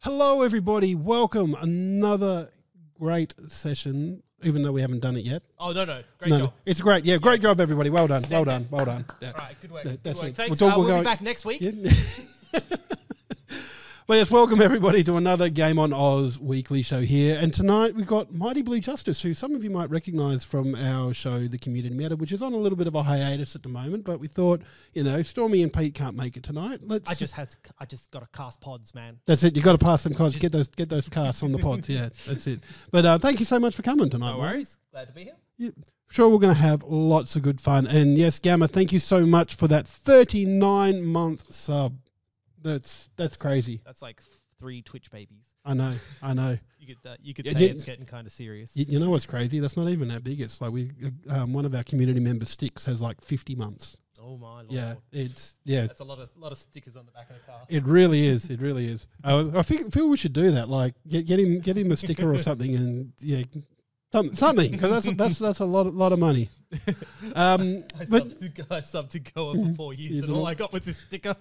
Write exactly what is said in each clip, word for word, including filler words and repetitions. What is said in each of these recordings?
Hello, everybody. Welcome. Another great session, even though we haven't done it yet. Oh, no, no. Great no, job. It's great. Yeah, great Yeah. job, everybody. Well done. Well done. Well done. Yeah. All right, good work. Yeah, Good that's work. it. Thanks. We'll Uh, talk- we'll we'll be go- back next week. Yeah. Well, yes, welcome everybody to another Game on Oz weekly show here. And tonight we've got Mighty Blue Justice, who some of you might recognise from our show, The Community Matter, which is on a little bit of a hiatus at the moment. But we thought, you know, Stormy and Pete can't make it tonight. Let's. I just had to, I just got to cast pods, man. That's it. You got to pass them cards. Get those. Get those casts on the pods. Yeah, that's it. But uh, thank you so much for coming tonight. No Mike. worries. Glad to be here. Yeah, sure, we're going to have lots of good fun. And yes, Gamma, thank you so much for that thirty-nine month sub. That's that's crazy. That's like three Twitch babies. I know. I know. You could uh, you could Yeah, say you- it's getting kind of serious. You, you know what's crazy? That's not even that big. It's like we, um, one of our community members, Sticks, has like fifty months. Oh my lord. Yeah, it's yeah. That's a lot of lot of stickers on the back of the car. It really is. It really is. Uh, I think feel we should do that. Like get get him get him a sticker or something, and yeah, some, something because that's that's that's a lot lot of money. Um, I but subbed to, I subbed to go on for four years, Yes, and all and I got was this sticker.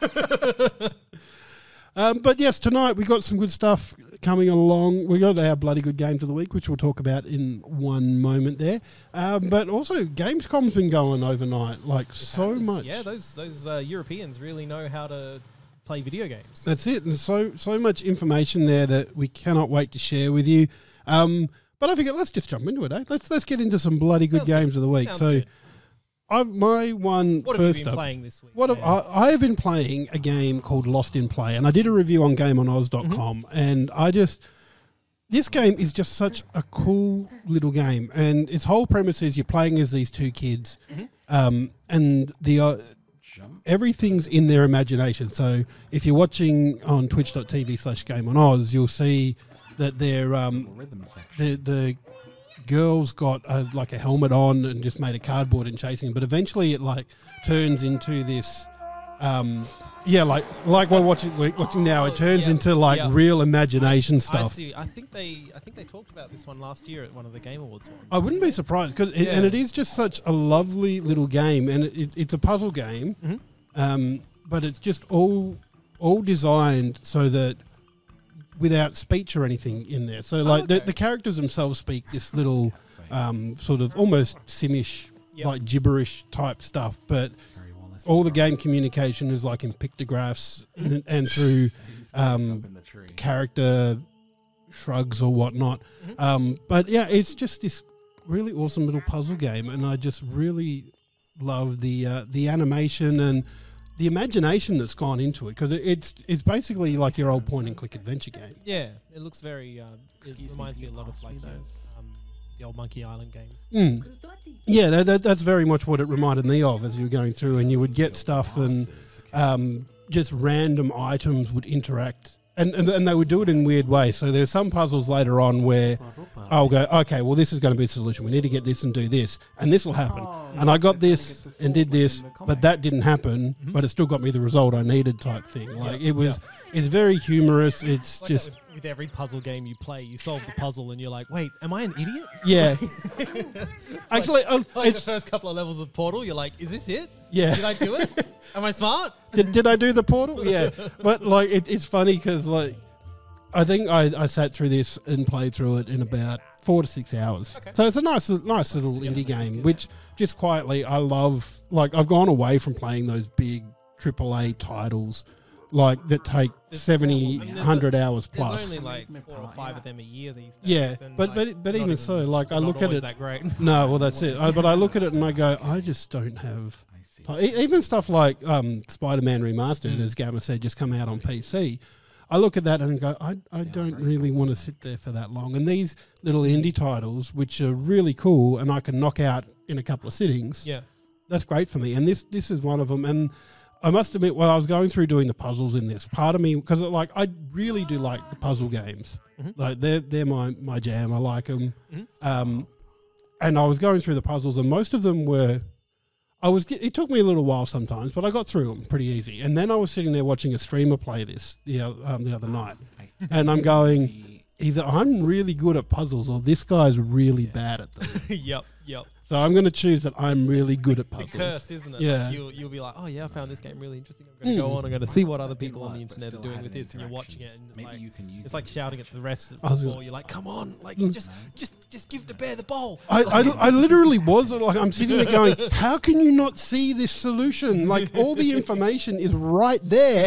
um, but yes, tonight we got some good stuff coming along. We got our bloody good games of the week, which we'll talk about in one moment there. Um, but also, Gamescom's been going overnight, like so much. Yeah, those those uh, Europeans really know how to play video games. That's it. And so so much information there that we cannot wait to share with you. Um, but I figured let's just jump into it, eh? Let's let's get into some bloody good Sounds games good. of the week. Sounds so, good. I've my one What first have you been up. playing this week? What have, man? I, I have been playing a game called Lost in Play, and I did a review on game on oz dot com, Mm-hmm. and I just this game is just such a cool little game, and its whole premise is you're playing as these two kids, Mm-hmm. um, and the uh, everything's in their imagination. So if you're watching on twitch dot t v slash game on oz, you'll see that they're um, Rhythm section. the the girl's got a, like a helmet on and just made a cardboard and chasing him, but eventually it like turns into this um yeah like like we're watching we're watching now it turns Yeah, into like yeah. real imagination I stuff. see. I think they I think they talked about this one last year at one of the Game Awards. I wouldn't be surprised because Yeah. and it is just such a lovely little game, and it, it, it's a puzzle game, Mhm. um but it's just all all designed so that without speech or anything in there. So like the, okay. the characters themselves speak this little um, sort of almost simish, Yep. like gibberish type stuff, but Very well listened. all the game communication is like in pictographs and, and through He's um, up in the tree. character shrugs or whatnot. Mhm. Um, but yeah, it's just this really awesome little puzzle game, and I just really love the uh, the animation and the imagination that's gone into it, because it, it's it's basically like your old point and click adventure game. Yeah, it looks very. Um, it Excuse me, reminds can me a you lot of pass like me those those? um, the old Monkey Island games. Mm. Yeah, that, that, that's very much what it reminded me of as you were going through, and you would get stuff and um, just random items would interact, and, and and they would do it in weird ways. So there's some puzzles later on where I'll go, okay, well this is going to be the solution. We need to get this and do this, and this will happen. Oh, And I got they're trying to this get the and did sword this, like in the but comic. that didn't happen. Mhm. But it still got me the result I needed, type thing. Like Yeah, it was, it's very humorous. It's Like just that with, with every puzzle game you play, you solve the puzzle and you're like, wait, am I an idiot? yeah. Actually, uh, Like it's the first couple of levels of Portal, you're like, is this it? yeah. Did I do it? Am I smart? did, did I do the portal? Yeah, but like it, it's funny because like I think I, I sat through this and played through it in about four to six hours. Okay. So it's a nice nice little indie game, which just quietly I love. Like I've gone away from playing those big triple A titles like that take There's- seventy, I mean, there's one hundred hours There's plus. only like Make me four or pie, five yeah. of them a year these days. Yeah, and, but like, but but not even so, like I not look at always it. that great. No, well that's it. I, but I look at it and I go, I just don't have. I see. Uh, e- Even stuff like um, Spider-Man Remastered, Mm. as Gamma said, just come out on P C. I look at that and go, I, I don't really want to sit there for that long. And these little indie titles, which are really cool and I can knock out in a couple of sittings, Yeah. that's great for me. And this this is one of them. And I must admit, while I was going through doing the puzzles in this, part of me, because like I really do like the puzzle games. Mhm. Like they're they're my, my jam. I like them. Mhm. Um, and I was going through the puzzles, and most of them were. I was. It took me a little while sometimes, but I got through them pretty easy. And then I was sitting there watching a streamer play this the oth- um, the other night, and I'm going, either I'm really good at puzzles or this guy's really bad at them. yep. Yep. So I'm going to choose that I'm really good at The puzzles. curse, isn't it? Yeah. Like you'll, you'll be like, oh yeah, I found this game really interesting. I'm going to Mm. go on. I'm going to see what other people on the work, but internet are still doing had with an this, and you're watching it, interaction. and it's Maybe like, you can use it's like them. shouting at the refs I was before. gonna- You're like, come on, like Mm. just, just, just give the bear the ball. I, I, I literally was like, I'm sitting there going, how can you not see this solution? Like all the information is right there.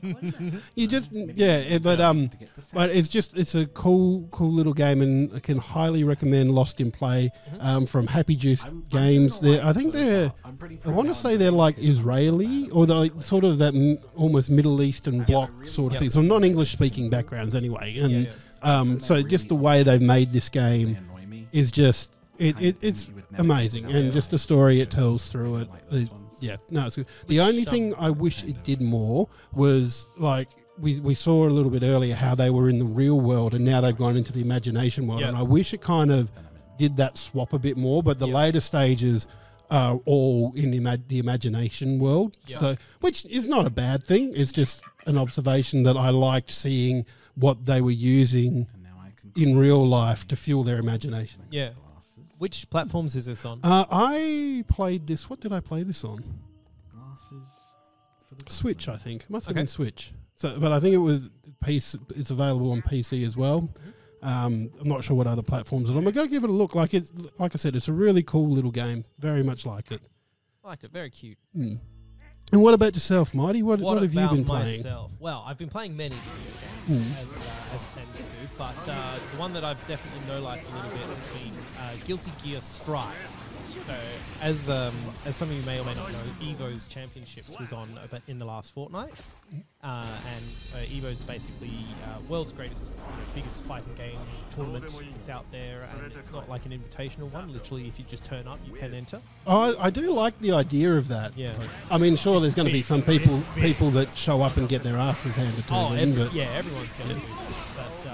You just, yeah, it- but um, but it's just, it's a cool, cool little game, and I can highly recommend Lost in Play um, from Happy Juice I'm- I'm Games. doing They, I alright think so they're, far. I'm pretty I proud want to now say I'm they're doing like this one so Israeli, bad. or they're like sort of that m- almost Middle Eastern bloc sort of Yep. thing. So non-English speaking backgrounds anyway, and Yeah, um, so just the way they've made this They game annoy me. is just it, Kind of it thing it's that you would never amazing, get and without just the like story it just tells through it. like those is- ones. yeah, no, it's good. The only um, thing I wish kind it of- did more was like we we saw a little bit earlier how they were in the real world, and now they've gone into the imagination world, Yeah. and I wish it kind of did that swap a bit more. But the Yeah. later stages are all in the, ima- the imagination world, Yeah. so which is not a bad thing. It's just an observation that I liked seeing what they were using And now I can in real life to fuel their imagination. Yeah. Glasses. Which platforms is this on? Uh, I played this. What did I play this on? Glasses for the Switch, I think. It must have Okay. been Switch. So, but I think it was P C. It's available on P C as well. Um, I'm not sure what other platforms it on. But go give it a look. Like it's like I said, it's a really cool little game. Very much like it. I liked it. Very cute. Mm. And what about yourself, Mighty? What, what, What, have you about been playing? myself? Well, I've been playing many video games, Mm. as, uh, as tends to, but uh, the one that I've definitely no-liked a little bit has been uh, Guilty Gear Strive. So, as um, as some of you may or may not know, Evo's Championships was on about in the last fortnight, uh, and uh, Evo's basically uh, world's greatest, you know, biggest fighting game tournament. It's out there, and it's not like an invitational one. Literally, if you just turn up, you can enter. Oh, I, I do like the idea of that. Yeah. I mean, sure, there's going to be some people people that show up and get their asses handed to Oh, them, every, but yeah, everyone's going to do that. But,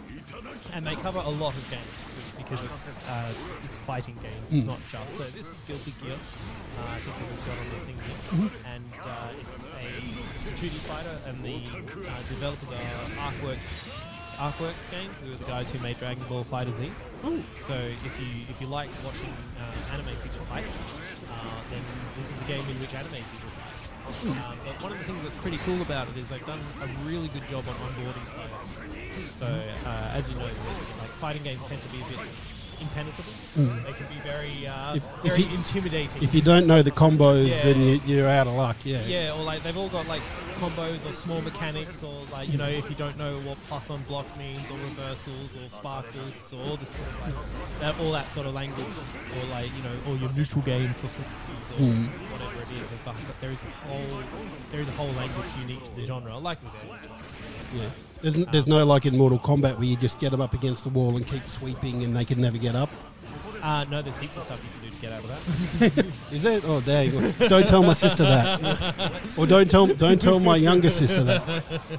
uh, and they cover a lot of games because it's uh, it's fighting games. It's Mm. not just. So this is Guilty Gear. Uh, I think we've got on the thing here, and uh, it's a it's a two D fighter, and the uh, developers are Artwork Artworks Games, who are the guys who made Dragon Ball Fighter Z. oh, So if you if you like watching uh, anime people fight, uh, then this is a game in which anime people fight. Um, but one of the things that's pretty cool about it is they've done a really good job on onboarding players. So uh, as you know, like fighting games tend to be a bit impenetrable. Mm. They can be very uh, If- if very you- intimidating. if you don't know the combos, Yeah. then you, you're out of luck. Yeah. Yeah, or like they've all got like combos or small mechanics, or like, you know, if you don't know what plus on block means, or reversals, or spark boosts, or all this sort of like that, all that sort of language, or like, you know, or your neutral game for fifties or Mm. whatever it is. It's like, but there is a whole there is a whole language unique to the genre, like we said. Yeah. There's, n- there's no like in Mortal Kombat where you just get them up against the wall and keep sweeping and they can never get up. Uh, no, there's heaps of stuff you can do to get out of that. Is it? Oh dang! Well, don't tell my sister that, or don't tell don't tell my younger sister that.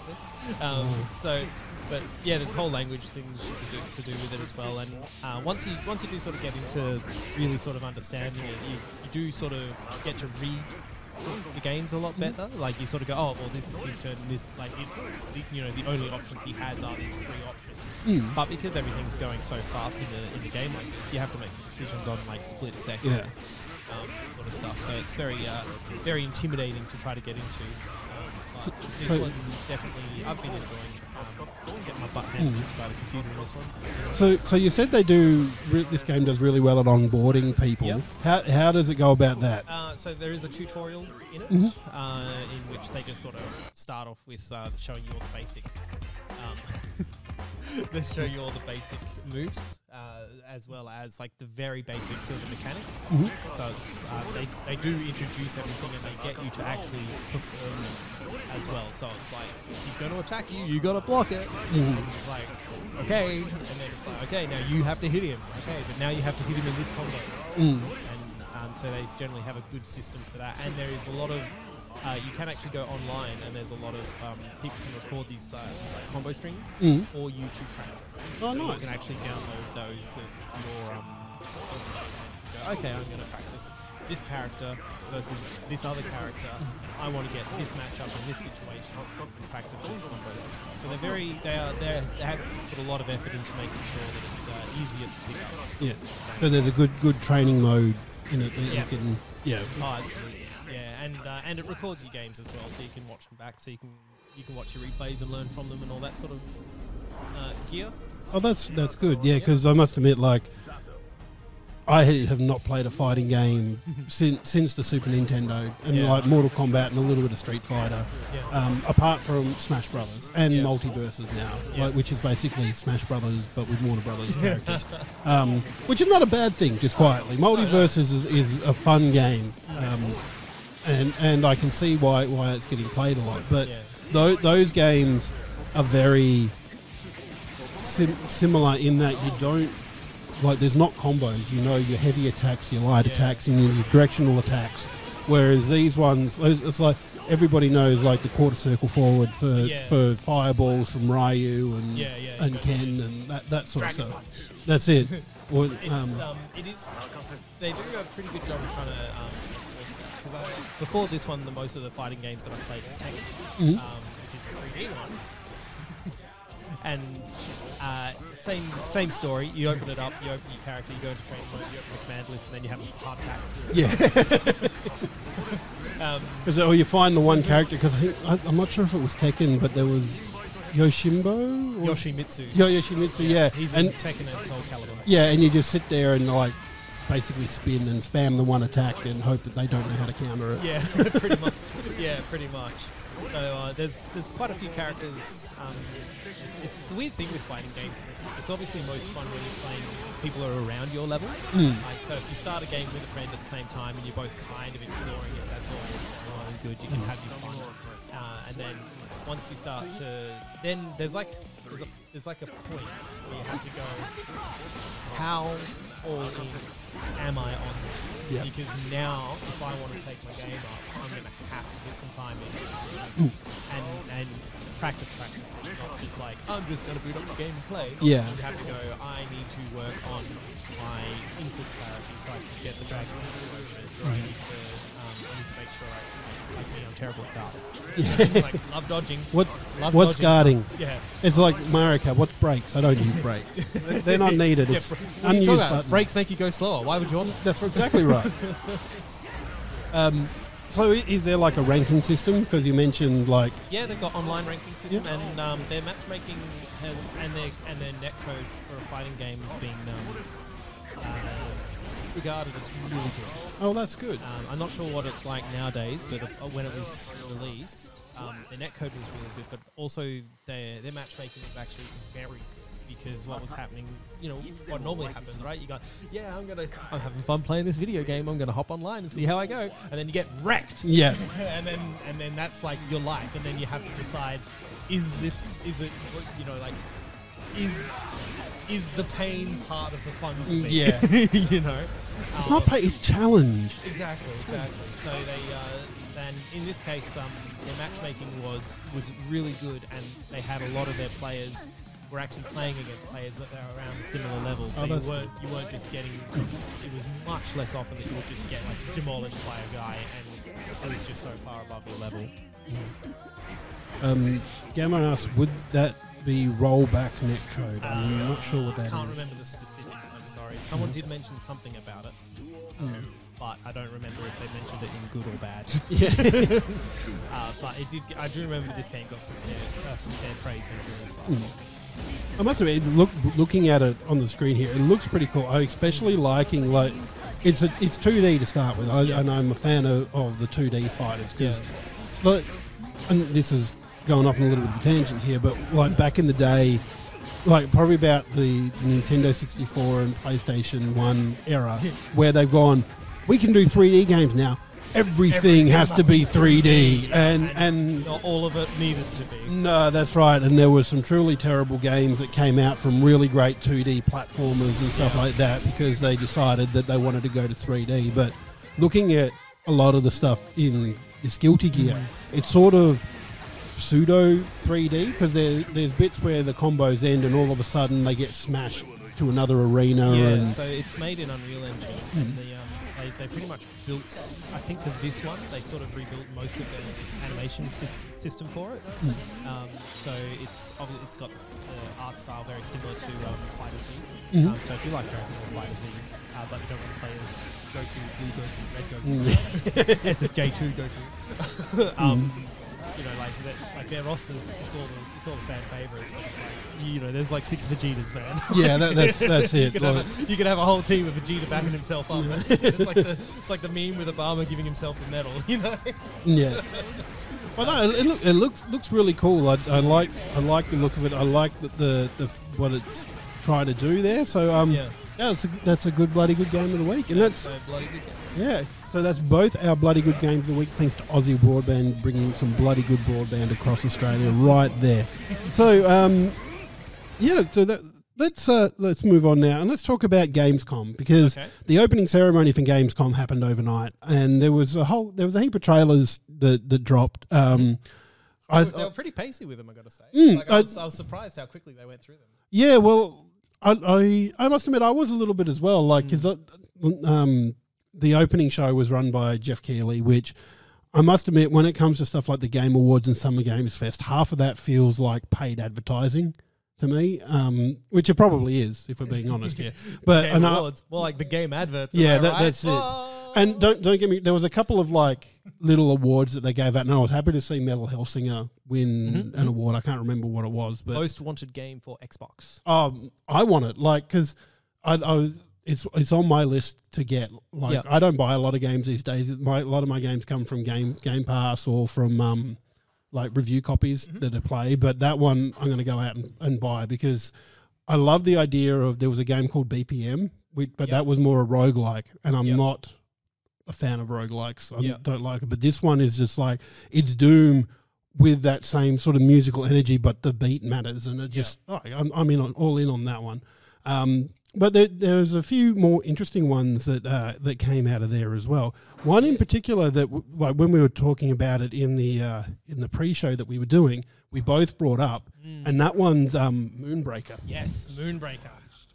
Um, so, but yeah, there's whole language things you can do, to do with it as well. And uh, once you once you do sort of get into really sort of understanding it, you, you do sort of get to read the games a lot better. Like you sort of go, oh well, this is his turn. And this like it, the, you know the only options he has are these three options. Mm. But because everything's going so fast in a, in a game like this, you have to make decisions on like split second. Yeah. Um, sort of stuff. So it's very, uh, very intimidating to try to get into. Um, but this so- one definitely, I've been enjoying um, getting my butt handed by the computer in this one. So, so you said they do. Re- this game does really well at onboarding people. Yep. How how does it go about that? Uh, so there is a tutorial in it, Mhm. uh, in which they just sort of start off with uh, showing you all the basic. Um, they show you all the basic moves, uh, as well as like the very basics of the mechanics. Mhm. So it's, uh, they they do introduce everything and they get you to actually perform them as well. So it's like he's going to attack you, you got to block it. Mhm. And it's like okay, and then it's like okay, now you have to hit him. Okay, but now you have to hit him in this combo. Mm. And um, so they generally have a good system for that. And there is a lot of, uh, you can actually go online and there's a lot of, um, people can record these uh, like combo strings Mm. or YouTube practice. Oh, so nice. you can actually download those uh, to your, um, go go, okay, I'm going to practice this character versus this other character. I want to get this matchup in this situation. And practice this combo system. So they're very, they are, they're, they have put a lot of effort into making sure that it's uh, easier to pick up. Yeah. So there's a good good training mode in it that Yeah. you can. Yeah. Oh, absolutely. Yeah, and uh, and it records your games as well, so you can watch them back, so you can you can watch your replays and learn from them and all that sort of uh, gear. Oh, that's that's good. Yeah, because I must admit, like, I have not played a fighting game since since the Super Nintendo, and Yeah. like Mortal Kombat and a little bit of Street Fighter, Yeah. um, apart from Smash Brothers and Yeah. Multiverses now, Yeah. like, which is basically Smash Brothers but with Warner Brothers characters, um, which is not a bad thing. Just quietly, Multiverses is, is a fun game, um, and and I can see why why it's getting played a lot. But Yeah. tho- those games are very sim- similar in that you don't. Like, there's not combos, you know, your heavy attacks, your light Yeah. attacks, and your directional attacks. Whereas these ones, it's it's like everybody knows, like, the quarter circle forward for, Yeah. for fireballs from Ryu and Yeah, yeah, and you got Ken the and that, that sort Dragon of Punch. stuff. That's it. Or, It's um, um, it is. They do a pretty good job of trying to. Because I before this one, the most of the fighting games that I played was Tekken. Mhm. Um, it's a three D one. And uh, same same story. You open it up, you open your character, you go into training mode, you open the command list, and then you have a heart attack. yeah. Um, Is it, or you find the one character, because I think, I, I'm not sure if it was Tekken, but there was Yoshimbo? Or? Yoshimitsu. Yo, Yoshimitsu, yeah. He's and in Tekken and Soul Calibur. Yeah, and you just sit there and, like, basically spin and spam the one attack and hope that they don't know how to counter it. Yeah, pretty much. Yeah, pretty much. So uh, there's there's quite a few characters. Um, it's, it's the weird thing with fighting games. It's, it's obviously most fun when you're playing people who are around your level. Mm. Like, so if you start a game with a friend at the same time and you're both kind of exploring it, that's all well and good. You can have your fun. Uh, and then once you start to, then there's like there's a there's like a point where you have to go, how all in am I on this? Yeah. Because now, if I want to take my game up, I'm going to have to put some time in and and practice, practice. It's not just like I'm just going to boot up the game and play. Yeah. You have to go. I need to work on my input clarity so I can get the dragon movement, or I need to um, I need to make sure I. Like me, I'm terrible at guarding. Like, love dodging. What, Love what's dodging. guarding? Yeah. It's like Mario Kart. What's brakes? I don't use brakes. They're not needed. Yeah, It's br- what are you unused talking about? buttons. Brakes make you go slower. Why would you want that? That's exactly right. um, so i- is there like a ranking system? Because you mentioned like Yeah, they've got online ranking system, Yeah. and um, their matchmaking has, and their and their netcode for a fighting game has been um, uh, regarded as really good. oh, that's good. Um, I'm not sure what it's like nowadays, but uh, when it was released, um, the netcode was really good, but also their their matchmaking was actually very good. Because what was happening, you know, what normally happens, right? You go, yeah, I'm gonna, I'm having fun playing this video game. I'm gonna hop online and see how I go, and then you get wrecked. Yeah. and then and then that's like your life, and then you have to decide: is this, is it, you know, like, is is the pain part of the fun for me? Yeah. you know, It's Um, not pay. It's challenge. Exactly, exactly. So they, uh, and in this case, um, their matchmaking was was really good, and they had a lot of their players were actually playing against players that are around a similar level. So Oh, you that's weren't you weren't just getting. It was much less often that you would just get like demolished by a guy, and it was just so far above your level. Um, Gamma asks, would that be rollback netcode? I'm Uh, not sure what that I is. can't remember the specifics. I'm sorry. Someone did mention something about it. Mm. But I don't remember if they mentioned it in good or bad. Yeah. uh, but it did. I do remember this game got some fair, uh, some fair praise when it released last week. I must admit, look, looking at it on the screen here, it looks pretty cool. I'm especially liking like it's a, it's two D to start with, I, Yeah. and I'm a fan of, of the two D fighters because, like, and this is going off on a little bit of a tangent here, but like back in the day, like probably about the Nintendo sixty-four and PlayStation one era, where they've gone, we can do three D games now. Everything, Everything has to must be be three D, and, and and not all of it needed to be. no, that's right. And there were some truly terrible games that came out from really great two D platformers and stuff Yeah. like that because they decided that they wanted to go to three D. But looking at a lot of the stuff in this Guilty Gear, it's sort of pseudo three D because there, there's bits where the combos end and all of a sudden they get smashed to another arena. Yeah, and so it's made in Unreal Engine, and the, um, they, they pretty much built, I think for this one, they sort of rebuilt most of their animation sys- system for it. Um, so it's obvi- it's got the uh, art style very similar to um, Fighter Z. Mhm. Um, so if you like Dragon Ball Fighter Z, uh, but you don't want to play as Goku, Blue Goku, Red Goku, S S J two Goku, um, you know, like that, like their rosters, it's all the, it's all the fan favorites, but it's like, you know, there's like six Vegetas, man. yeah, that, that's that's you, it. could Like, have a, you could have a whole team of Vegeta backing himself up. It's like the it's like the meme with Obama giving himself the medal, you know. yeah. But no, it, look, it looks looks really cool. I, I like I like the look of it. I like the, the, the what it's trying to do there. So um, Yeah. yeah, it's a, that's a good bloody good game of the week, and that's So bloody good game. yeah. So that's both our bloody good games of the week, thanks to Aussie Broadband bringing some bloody good broadband across Australia right there. So um, yeah, so that. Let's uh, let's move on now and let's talk about Gamescom, because Okay. the opening ceremony for Gamescom happened overnight, and there was a whole there was a heap of trailers that, that dropped. Um, I, They were pretty pacey with them, I got to say. Mm, like I, I- was, I was surprised how quickly they went through them. yeah, well, I, I I must admit I was a little bit as well, like because um, the opening show was run by Jeff Keighley, which I must admit, when it comes to stuff like the Game Awards and Summer Games Fest, half of that feels like paid advertising to me, um, which it probably is, if we're being honest here. But Game and I- Awards, more like the game adverts. am yeah, I that, right? that's it. Oh. And don't don't get me. There was a couple of like little awards that they gave out, and I was happy to see Metal Hellsinger win Mhm, an award. I can't remember what it was, but Most wanted game for Xbox. um, I want it, like, because I, I was. It's it's on my list to get. Like, Yeah. I don't buy a lot of games these days. My, a lot of my games come from Game Game Pass or from um, like review copies Mm-hmm. that I play. But that one I'm going to go out and, and buy, because I love the idea of, there was a game called B P M, which, but Yeah. that was more a roguelike, and I'm Yeah. not a fan of roguelikes. I Yeah. don't like it. But this one is just like, it's Doom with that same sort of musical energy, but the beat matters, and it just oh, I'm, I'm in on, all in on that one. Um, but there, there's a few more interesting ones that uh, that came out of there as well. One in particular that, w- like when we were talking about it in the uh, in the pre-show that we were doing, we both brought up, and that one's um, Moonbreaker. Yes, Moonbreaker.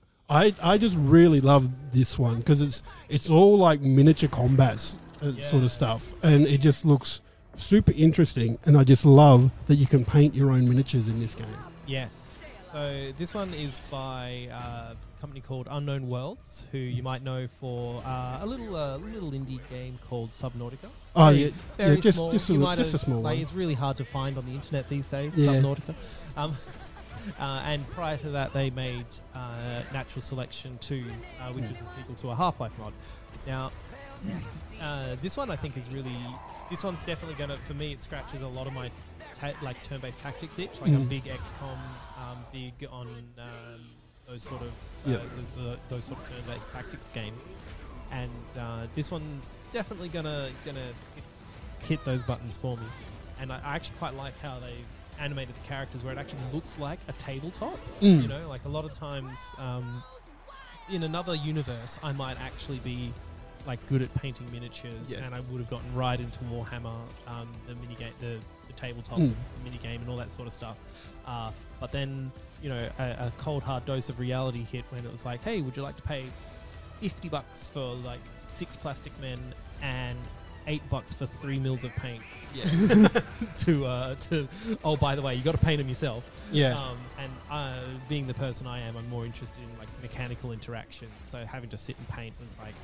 I, I just really love this one because it's it's all like miniature combats uh, sort Yeah. of stuff, and it just looks super interesting. And I just love that you can paint your own miniatures in this game. Yes. So this one is by uh, a company called Unknown Worlds, who you might know for uh, a little uh, little indie game called Subnautica. Oh Very- yeah, Very yeah, just small. just a, You li- might just a have- small like, one. It's really hard to find on the internet these days. Yeah. Subnautica. Um, uh, and prior to that, they made uh, Natural Selection two, uh, which is a sequel to a Half-Life mod. Now, uh, this one I think is really. This one's definitely gonna. For me, it scratches a lot of my ta- like turn-based tactics itch. Like I'm Mm. big X COM, um, big on um, those sort of uh, Yeah. the, the, those sort of turn-based tactics games. And uh, this one's definitely gonna gonna hit, hit those buttons for me. And I, I actually quite like how they animated the characters, where it actually looks like a tabletop. Mm. You know, like a lot of times um, in another universe, I might actually be like good at painting miniatures, Yeah. and I would have gotten right into Warhammer, um, the mini game, the, the tabletop, Mm. the mini game, and all that sort of stuff. Uh, but then, you know, a, a cold hard dose of reality hit when it was like, hey, would you like to pay fifty bucks for like six plastic men and eight bucks for three mils of paint? Yeah. to uh, to oh, by the way, you got to paint them yourself. Yeah. Um, and uh, being the person I am, I'm more interested in like mechanical interactions. So having to sit and paint was like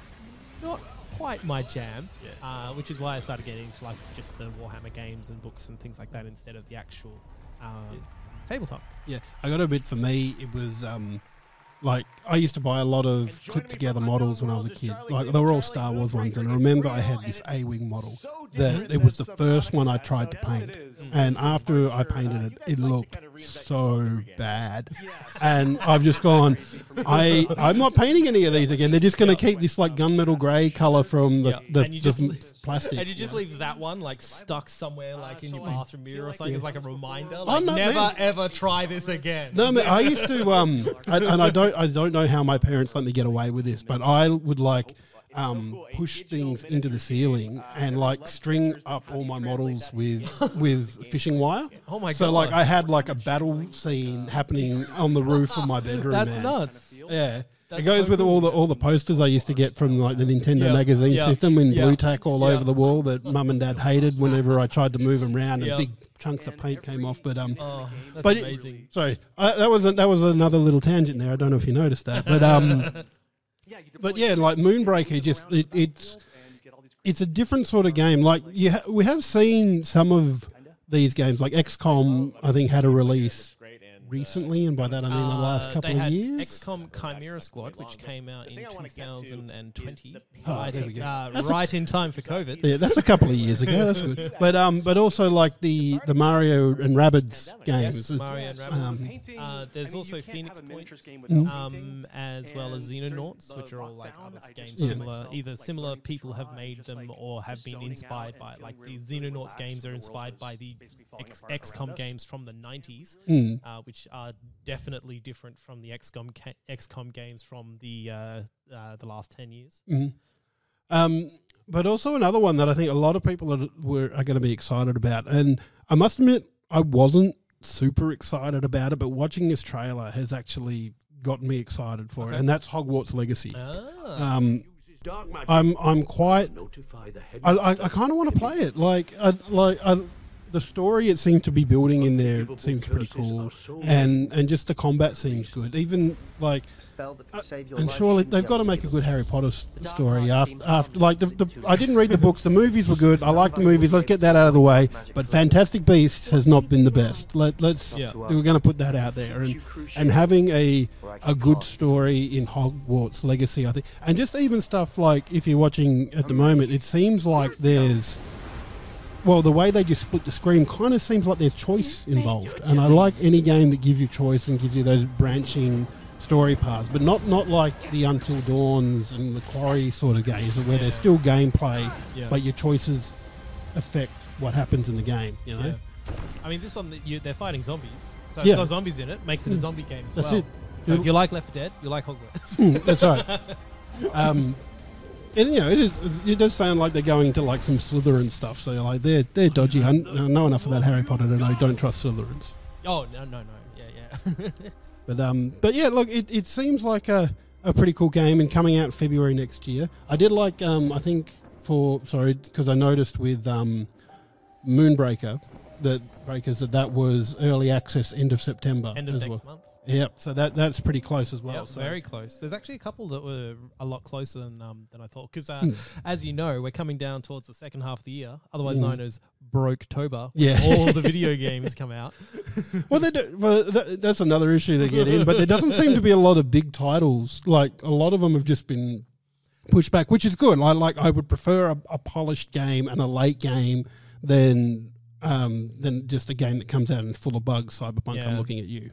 not quite my jam, Yeah. uh, which is why I started getting into like just the Warhammer games and books and things like that instead of the actual um, tabletop. Yeah, I got to admit, for me, it was um, like I used to buy a lot of clipped together models when I was a kid. Like they were all Star Wars ones, and I remember I had this A-wing model that it was the first one I tried to paint, and after I painted it, it looked so bad, and I've just gone, I I'm not painting any of these again. They're just going to keep this like gunmetal grey color from the Yeah. the, And you the just- m- plastic. And you just leave that one like stuck somewhere, like in your bathroom mirror or something, Yeah. as like a reminder. Oh, Like no, never man. ever try this again. No, man, I used to, um, and, and I don't, I don't know how my parents let me get away with this, but I would like um, push things into the ceiling and like string up all my models with with fishing wire. Oh my So god! like I had like a battle scene happening on the roof of my bedroom. That's man. nuts. Yeah. That's it goes so with cool. all the all the posters I used to get from like the Nintendo Yeah, magazine yeah, system in yeah, blue tack all yeah. over the wall that mum and dad hated whenever I tried to move them around and Yeah. big chunks of paint came off. But um, Oh, that's but it- amazing. sorry, uh, that was a, that was another little tangent there. I don't know if you noticed that, but um, but yeah, like Moonbreaker, just it, it's it's a different sort of game. Like you, ha- we have seen some of these games, like X COM. I think had a release recently, and by that I mean the last Uh, couple they of had years. X COM Chimera Squad, which came out in two thousand twenty, Oh, right, there we go. uh, That's a- right in time for COVID. Yeah, that's a couple of years ago. That's good. But um, but also like the the Mario and Rabbids games. Yes, It's- Mario and Rabbids. um, Uh, there's also Phoenix Point, Mhm. um, as well as Xenonauts, which are all like other games Yeah. similar. Either similar people have made them or have been inspired by. Like the Xenonauts games are inspired by the X- XCOM games from the nineties, mm. uh, which are definitely different from the XCOM ca- XCOM games from the uh, uh, the last ten years. Mhm. Um, but also another one that I think a lot of people are, were, are going to be excited about. And I must admit, I wasn't super excited about it, but watching this trailer has actually gotten me excited for Okay. it. And that's Hogwarts Legacy. Ah. Um, I'm I'm quite. I I, I kind of want to play it. Like I, like I, the story it seems to be building in there seems pretty cool, and and just the combat seems good. Even like, uh, and surely they've got to make a good Harry Potter s- story after after like the, the I didn't read the books. The movies were good. I like the movies. Let's get that out of the way. But Fantastic Beasts has not been the best. Let let's Yeah. we're going to put that out there, and and having a a good story in Hogwarts Legacy, I think, and just even stuff like if you're watching at the moment, it seems like there's. Well, the way they just split the screen kind of seems like there's choice involved, and I like any game that gives you choice and gives you those branching story paths, but not not like the Until Dawns and the Quarry sort of games where Yeah. there's still gameplay, Yeah. but your choices affect what happens in the game. You know, Yeah. I mean, this one, you, they're fighting zombies. So Yeah. it's got zombies in it, makes it a zombie game as that's well. it. So if you like Left four Dead, you like Hogwarts. Mm, that's right. Um, and you know, it is. It does sound like they're going to like some Slytherin stuff. So like they're they're dodgy. I kn- I know enough about Harry Potter to know don't trust Slytherins. Oh, no, no, no. Yeah, yeah. But um, but yeah, look, it, it seems like a, a pretty cool game and coming out in February next year. I did like um, I think for sorry because I noticed with um, Moonbreaker that Breakers that that was early access end of September End of as next well. month. Yep, so that that's pretty close as well. Yeah, so. very close. There's actually a couple that were a lot closer than um, than I thought. Because uh, Hmm. as you know, we're coming down towards the second half of the year, otherwise Mm. known as Broketober. Yeah. all the video games come out. Well, they do, well that, that's another issue they get in, but there doesn't seem to be a lot of big titles. Like a lot of them have just been pushed back, which is good. I like. I would prefer a, a polished game and a late game than um, than just a game that comes out and full of bugs. Cyberpunk. Yeah. I'm looking at you.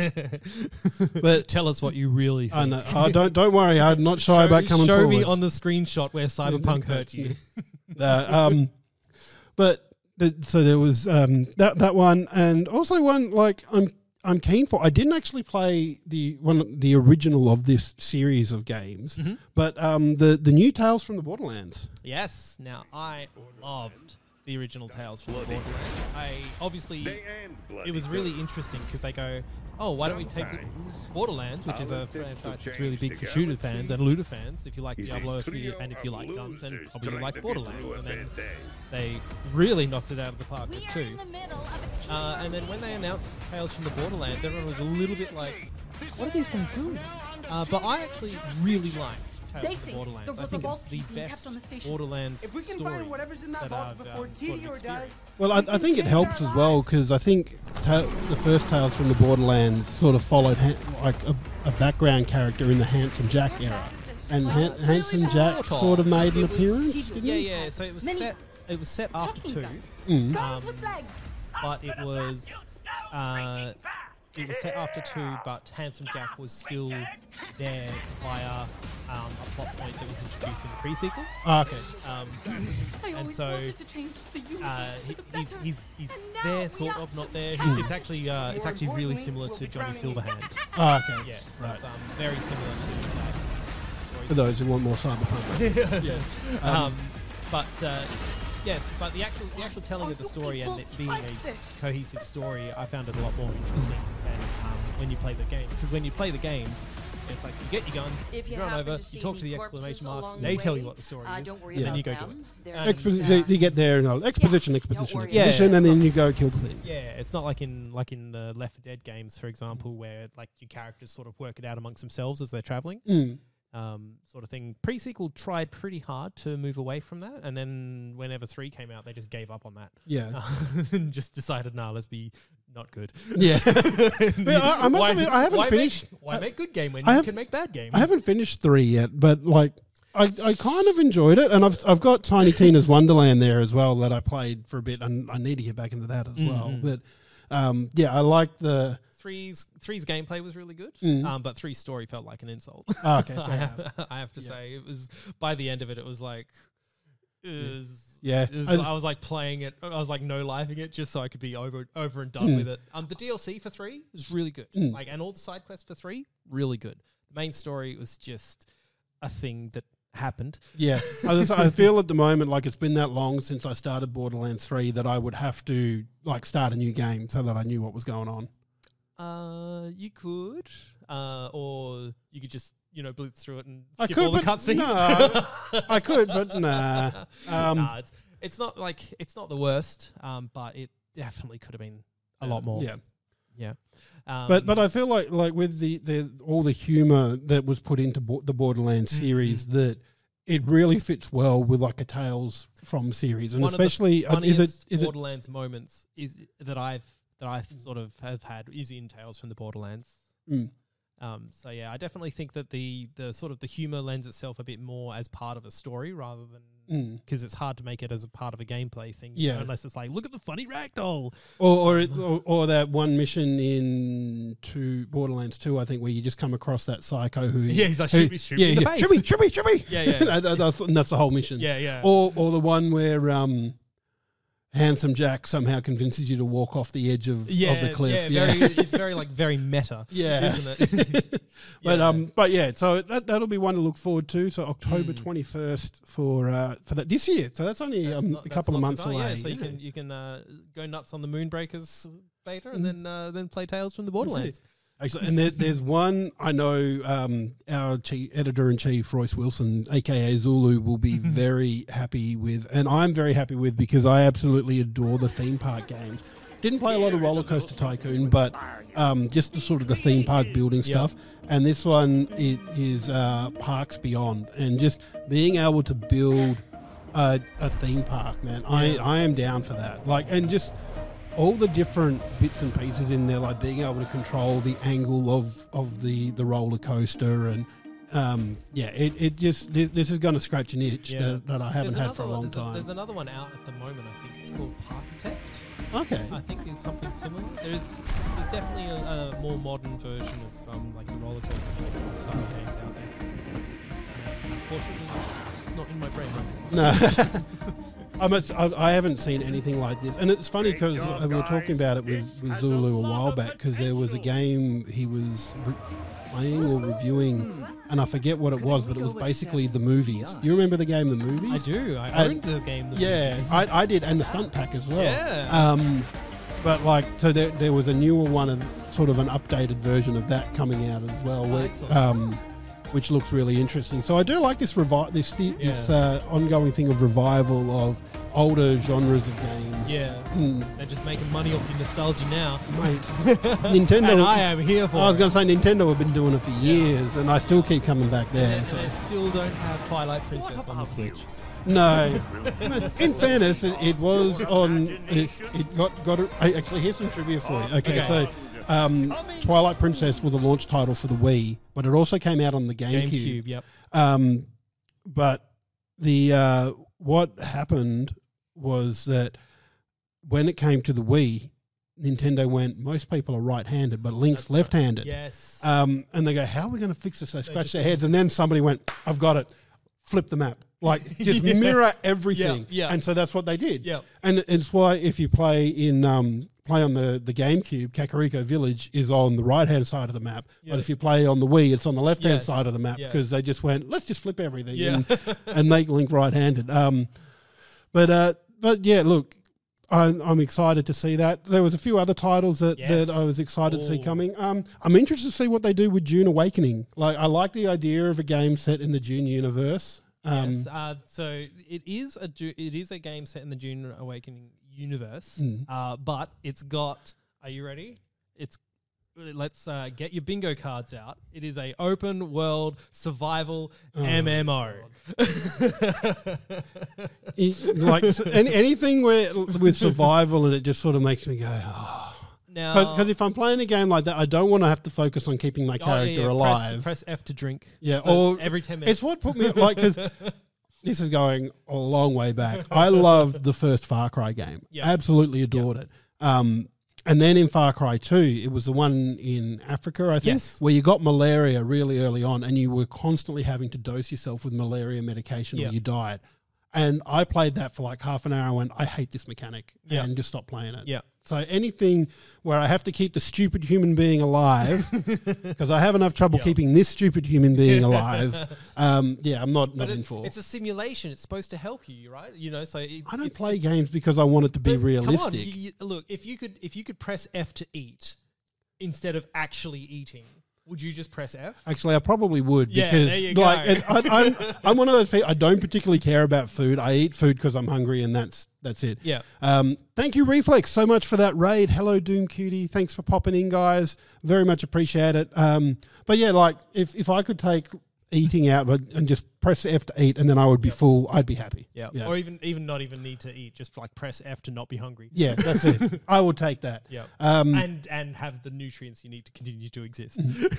But Tell us what you really think. I know. Oh, don't don't worry. I'm not shy show about coming show forward. me on the screenshot where Cyberpunk hurt you. Uh, um, but the, so there was um, that that one, and also one like I'm I'm keen for. I didn't actually play the one the original of this series of games, Mhm. but um, the the new Tales from the Borderlands. Yes. Now I loved the original Tales from the Borderlands. I obviously it was really interesting because they go, oh, why don't we take Borderlands, which is a franchise that's really big for shooter fans and looter fans. If you like Diablo, if you, and if you like guns, then probably you like Borderlands. And then they really knocked it out of the park with two. Uh, and then when they announced Tales from the Borderlands, everyone was a little bit like, what are these guys doing? Uh, but I actually really liked Tales They from the think Borderlands. there I was think a it's vault the key being best kept on the station. Borderlands If we can story find whatever's in that that vault I've, before um, T D sort of or does, experienced. Well, I, I think it helps as well because I think ta- the first Tales from the Borderlands sort of followed ha- like a, a background character in the Handsome Jack era, and Han- Handsome Jack sort of made an It was- appearance. Didn't Yeah, he? yeah. So it was Many set. It was set after talking two, guns. Mm. Guns Um, with legs. but it was. Uh, it was set after two, but Handsome Jack was still there via um, a plot point that was introduced in the pre-sequel. Ah, okay. Um, I and always so, wanted to change the universe uh, for he, the he's better. he's he's And now there, we sort are of, not there. changed. It's actually uh, it's actually really similar to Johnny Silverhand. Ah, okay. Yeah, so Right. it's um, very similar to that story story. For those who want more cyberpunk. yeah. Um, but uh, yes, but the actual the actual telling of the story and it being a cohesive story, I found it a lot more interesting than um, when you play the game. Because when you play the games, it's like you get your guns, If you you run happen over, to see you talk to any the corpses exclamation mark, along they the tell way, you what the story uh, is, don't worry and then about you go them. do it. They're And- just, Expo- uh, they, you get there and go, exposition, exposition, worry about exposition, it. and Yeah, then it's you go kill the thing. Yeah, it's not like in like in the Left four Dead games, for example, where like your characters sort of work it out amongst themselves as they're traveling. Mm. Um, sort of thing. Pre-sequel tried pretty hard to move away from that, and then whenever three came out, they just gave up on that Yeah. and just decided, nah, let's be not good. Yeah. But I, I must Why- admit, I haven't why finished. Make, why I, make good game when I you have- can make bad game? I haven't finished three yet, but like I, I kind of enjoyed it, and I've I've got Tiny Tina's Wonderland there as well that I played for a bit, and I need to get back into that as well. Mhm. But um, yeah, I like the. Three's three's gameplay was really good, Mm. um, but three's story felt like an insult. Oh, okay, I, fair enough. have, I have to Yeah. say, it was by the end of it, it was like, it was, Yeah. it was, I- I, was like playing it. I was like no lifing it just so I could be over over and done Mm. with it. Um, the D L C for three was really good, Mm. like, and all the side quests for three really good. The main story was just a thing that happened. Yeah, I, just, I feel at the moment like it's been that long since I started Borderlands three that I would have to like start a new game so that I knew what was going on. Uh, you could, uh, or you could just you know blitz through it and I skip could, all the but cutscenes. no, I could, but nah. Um, nah, it's it's not like it's not the worst, um, but it definitely could have been a lot more. Yeah, yeah. Um, but but I feel like like with the, the all the humor that was put into bo- the Borderlands Mm-hmm. series that it really fits well with like a Tales from series, and one especially of the uh, is it funniest is it Borderlands moments is that I've that I sort of have had is in Tales from the Borderlands. Mm. Um, so yeah, I definitely think that the the sort of the humor lends itself a bit more as part of a story rather than Mm. because it's hard to make it as a part of a gameplay thing. you know, Yeah. unless it's like look at the funny ragdoll. Or or, it, or or that one mission in two Borderlands two, I think, where you just come across that psycho who Yeah, he's like who- shoot me, shoot yeah, me in the yeah, face. shoot me, shoot me, shoot me. Yeah, yeah. That- that- that's, and that's the whole mission. Yeah, yeah. Or or the one where um, Handsome Jack somehow convinces you to walk off the edge of, yeah, of the cliff. Yeah, very, it's very like very meta. Yeah. isn't it? But Yeah. um, but yeah, so that that'll be one to look forward to. So October Mm. twenty first for uh for that this year. So that's only That's um, not- a that's couple of not months too far, away. Yeah, so you Yeah. can you can uh, go nuts on the Moonbreakers beta Mm. and then uh, then play Tales from the That's it. Borderlands. Actually, and there, there's one I know um, our chief, editor in chief, Royce Wilson, aka Zulu, will be very happy with, and I'm very happy with because I absolutely adore the theme park games. Didn't play a lot of Roller Coaster Tycoon, but um, just the sort of the theme park building stuff. And this one it is uh, Parks Beyond, and just being able to build a, a theme park, man. I I am down for that. Like, and just all the different bits and pieces in there, like being able to control the angle of, of the, the roller coaster, and um, yeah, it, it just this, this is going to scratch an itch Yeah. that, that I haven't There's had another for a one- long there's time. there's another one out at the moment. I think it's called Parkitect. Okay, I think is something similar. There's there's definitely a, a more modern version of um, like the roller coaster style games out there. Unfortunately, it's not in my brain. no. I, must, I, I haven't seen anything like this, and it's funny because uh, we were talking about it with, with Zulu a while back because there was a game he was re- playing or reviewing, and I forget what it was, but it was basically the movies. You remember the game, the I movies? do. I And- owned the game. The Yeah, movies. I, I did, and the stunt pack as well. Yeah. Um, but like, so there, there was a newer one, and sort of an updated version of that coming out as well, Oh, where, excellent. um, which looks really interesting. So I do like this revi- this thi- this Yeah. uh, ongoing thing of revival of older genres of games. Yeah. Mm, They're just making money off your nostalgia now. mate, Nintendo. And I am here for I was it. going to say Nintendo have been doing it for years, and I still keep coming back there. And so- they still don't have Twilight Princess on the Switch. No, in fairness, it, it was on. It, it got got. A, I- actually, here's some trivia for you. Okay, Okay. so um, Twilight Princess was a launch title for the Wii, but it also came out on the GameCube. GameCube, yep. Um, but the uh, what happened was that when it came to the Wii, Nintendo went, most people are right-handed, but Link's That's right. left-handed. Yes. Um, and they go, how are we going to fix this? They scratch just- their heads, and then somebody went, I've got it. Flip the map. Like, just Yeah. mirror everything. Yeah, yeah. And so that's what they did. Yeah. And it's why if you play in um, play on the, the GameCube, Kakariko Village is on the right-hand side of the map. Yeah. But if you play on the Wii, it's on the left-hand Yes. side of the map Yes. because they just went, let's just flip everything Yeah. and, and make Link right-handed. Um, but, uh, but yeah, look, I'm, I'm excited to see that. There was a few other titles that, Yes. that I was excited to see Oh. coming. Um, I'm interested to see what they do with Dune Awakening. Like, I like the idea of a game set in the Dune universe. Um, yes. Uh, so it is a Ju- it is a game set in the Dune Awakening universe, Mm. uh, but it's got. Are you ready? It's let's uh, get your bingo cards out. It is a open world survival Oh, M M O. it- like s- any, anything where with survival and it just sort of makes me go, oh. Now, Because if I'm playing a game like that, I don't want to have to focus on keeping my oh, yeah, character yeah, alive. Press, press F to drink. Yeah, So or every ten minutes. It's what put me like because this is going a long way back. I loved the first Far Cry game. Yeah. Absolutely adored it. Um, and then in Far Cry two, it was the one in Africa, I think, Yes. where you got malaria really early on, and you were constantly having to dose yourself with malaria medication Yeah. or you died. And I played that for like half an hour and went, I hate this mechanic, Yeah. and just stopped playing it. Yeah. So anything where I have to keep the stupid human being alive, because I have enough trouble Yeah. keeping this stupid human being alive. Um, yeah, I'm not, not But in it's, for. it's a simulation. It's supposed to help you, right? You know, so it, I don't it's play just- games because I want it to be But come on, realistic. you- you- look, if you could, if you could press F to eat instead of actually eating, would you just press F? Actually, I probably would Yeah, because there you like go. it, I, I'm, I'm one of those people. I don't particularly care about food. I eat food because I'm hungry, and that's that's it. Yeah. Um, thank you, Reflex, so much for that raid. Hello, Doom Cutie. Thanks for popping in, guys. Very much appreciate it. Um, but yeah, like if if I could take eating out and just press F to eat, and then I would be full, I'd be happy. Yeah. Yeah. Or even even not even need to eat, just like press F to not be hungry. Yeah, that's it. I would take that. Yeah. Um, and and have the nutrients you need to continue to exist.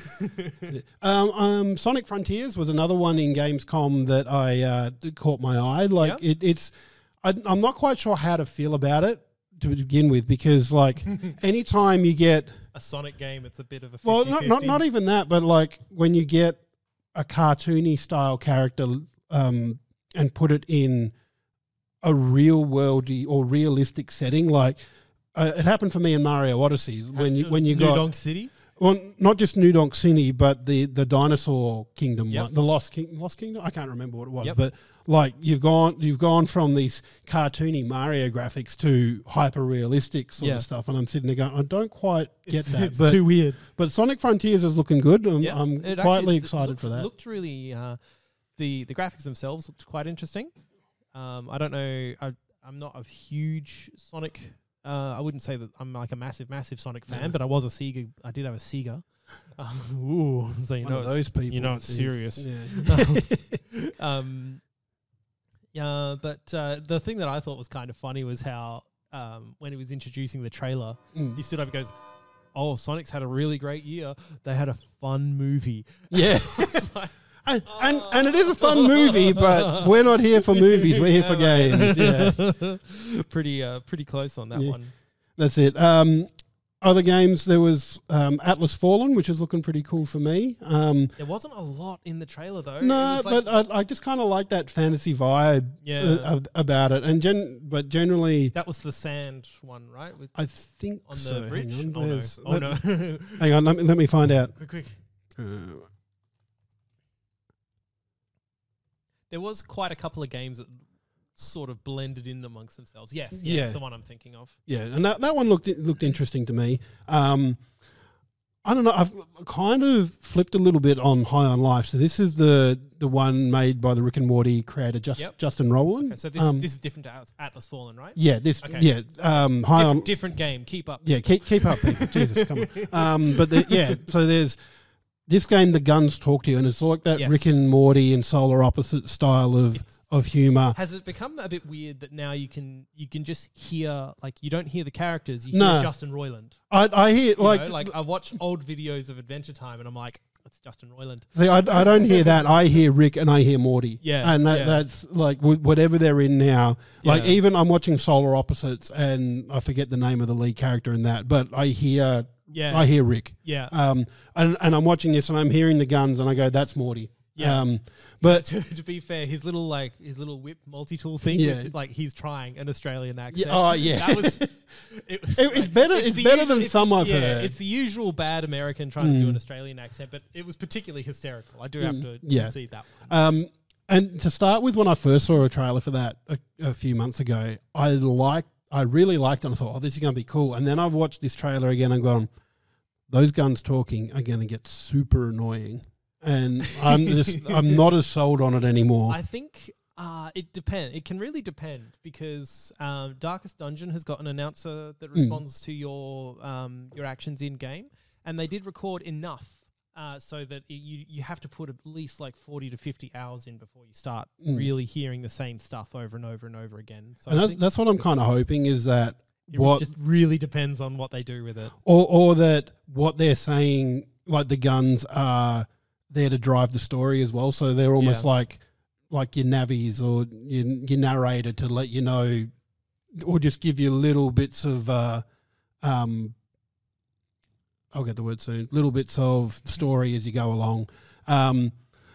Um, um, Sonic Frontiers was another one in Gamescom that I uh, that caught my eye. Like Yeah. it, it's, I, I'm not quite sure how to feel about it to begin with because like anytime you get, A Sonic game, it's a bit of a well, not, not not even that, but like when you get a cartoony style character um, and put it in a real worldy or realistic setting, like uh, it happened for me in Mario Odyssey when you when you New got. Donk City. Well, not just New Donk City, but the, the dinosaur kingdom, Yep. one, the Lost King, Lost Kingdom. I can't remember what it was, Yep. but like you've gone you've gone from these cartoony Mario graphics to hyper realistic sort Yeah. of stuff, and I'm sitting there going, I don't quite get It's, that, it's but too weird. but Sonic Frontiers is looking good. I'm, Yeah, I'm it quietly actually excited looked, for that. Looked really, uh, the the graphics themselves looked quite interesting. Um, I don't know. I, I'm not a huge Sonic. Uh, I wouldn't say that I'm like a massive, massive Sonic fan, Yeah. but I was a Sega. I did have a Sega. Um, ooh, so you One know of it's- those people. You know it's is- serious. Yeah. um, yeah, but uh, the thing that I thought was kind of funny was how um, when he was introducing the trailer, Mm. he stood up and goes, "Oh, Sonic's had a really great year. They had a fun movie." Yeah. It's like, and, and and it is a fun movie, but we're not here for movies. We're here for games. Yeah. pretty uh, pretty close on that Yeah. one. That's it. Um, other games, there was um, Atlas Fallen, which is looking pretty cool for me. Um, There wasn't a lot in the trailer though. It no, was like- but I, I just kind of like that fantasy vibe Yeah. uh, ab- about it. And gen, but generally, that was the sand one, right? With, I think on so. the bridge. Hang on, Oh no! there's- Oh let, no! hang on, let me, let me find out. quick, quick! Uh, There was quite a couple of games that sort of blended in amongst themselves. Yes, Yeah. yeah, that's the one I'm thinking of. yeah, and that, that one looked looked interesting to me. Um, I don't know. I've kind of flipped a little bit on High on Life. So this is the the one made by the Rick and Morty creator, Just, Yep. Justin Rowland. Okay, so this Um, this is different to At- Atlas Fallen, right? yeah, this Okay. yeah. Um, High Different, on different game. Keep up. Yeah, keep keep up, people. Jesus, come on. Um, but the, yeah, so there's this game. The guns talk to you, and it's like that Yes. Rick and Morty and Solar Opposite style of It's- of humor. Has it become a bit weird that now you can you can just hear, like, you don't hear the characters, you No. hear Justin Roiland? I I hear You like, know, like I watch old videos of Adventure Time and I'm like, that's Justin Roiland. see, I, I don't hear that. I hear Rick and I hear Morty. Yeah, and that, yeah. that's like wh- whatever they're in now. Like Yeah. even I'm watching Solar Opposites, and I forget the name of the lead character in that, but I hear Yeah. I hear Rick. Yeah. Um, and and I'm watching this, and I'm hearing the guns, and I go, that's Morty. Yeah. Um, but to, to be fair, his little like his little whip multi-tool thing, Yeah. with, like he's trying an Australian accent. yeah, oh yeah, That was it was It- it's better- it's the better usual- than it's- some I've yeah, heard. It's the usual bad American trying to do Mm. an Australian accent, but it was particularly hysterical. I do have Mm, to yeah. concede that one. Um, and to start with, when I first saw a trailer for that a, a few months ago, I liked, I really liked it. And I thought, oh, this is going to be cool. And then I've watched this trailer again and gone, those guns talking are going to get super annoying. And I'm just, I'm not as sold on it anymore. I think uh, it depends. It can really depend because um, Darkest Dungeon has got an announcer that Mm. responds to your um, your actions in game, and they did record enough uh, so that it, you you have to put at least like forty to fifty hours in before you start Mm. really hearing the same stuff over and over and over again. So and I that's, think that's what I'm kind of hoping is that it what, just really depends on what they do with it. or, or that what they're saying, like the guns are there to drive the story as well. So they're almost Yeah. like, like your navies or your, your narrator to let you know, or just give you little bits of, uh, um, I'll get the word soon, little bits of story as you go along. Um,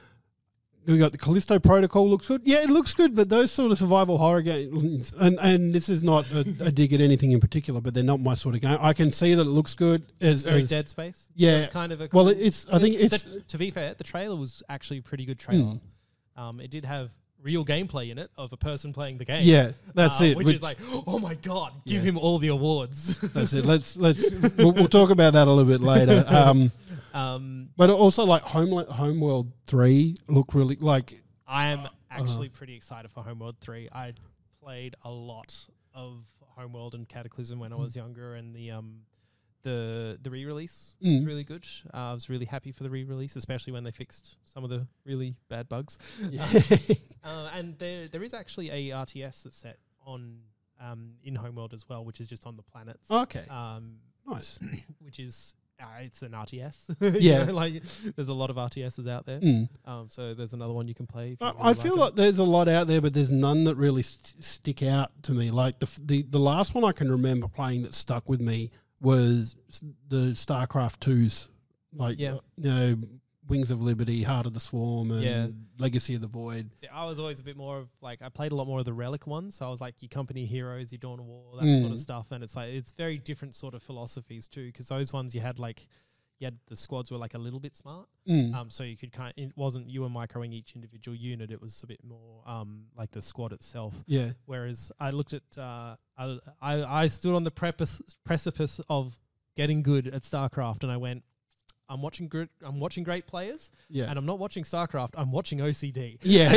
we got the Callisto Protocol looks good. Yeah, it looks good, but those sort of survival horror games, and, and this is not a, a dig at anything in particular, but they're not my sort of game. I can see that it looks good. As, Very as Dead Space. yeah. It's kind of a Well, it- it's. I think The- it's. the- to be fair, the trailer was actually a pretty good trailer. Mm. Um, it did have real gameplay in it of a person playing the game. Yeah, that's uh, it. Which, is like, oh my god, give Yeah. him all the awards. That's it. Let's let's we'll, we'll talk about that a little bit later. Um, um, but also like Home Homeworld three look really like. I am Uh, actually pretty excited for Homeworld three. I played a lot of Homeworld and Cataclysm when I was younger, and the um, the the re-release was Mm. really good. Uh, I was really happy for the re-release, especially when they fixed some of the really bad bugs. Yeah. Uh, and there there is actually a R T S that's set on um, in Homeworld as well, which is just on the planets. Okay. Um, Nice. which is uh, it's an R T S. Yeah. You know, like there's a lot of R T Ss out there. Mm. Um, so there's another one you can play. If you I, really I feel it. like there's a lot out there, but there's none that really st- stick out to me. Like the, f- the the last one I can remember playing that stuck with me was s- the StarCraft twos, like Yeah. uh, you know, Wings of Liberty, Heart of the Swarm, and Yeah. Legacy of the Void. See, I was always a bit more of like I played a lot more of the Relic ones. So I was like your Company Heroes, your Dawn of War, that sort Mm. of stuff. And it's like it's very different sort of philosophies too, because those ones you had like you had the squads were like a little bit smart. Mm. Um, so you could kind of, it wasn't you were microing each individual unit. It was a bit more um like the squad itself. Yeah. Whereas I looked at uh I I, I stood on the precipice precipice of getting good at StarCraft, and I went, I'm watching good. I'm watching great players, Yeah. and I'm not watching StarCraft. I'm watching O C D. Yeah.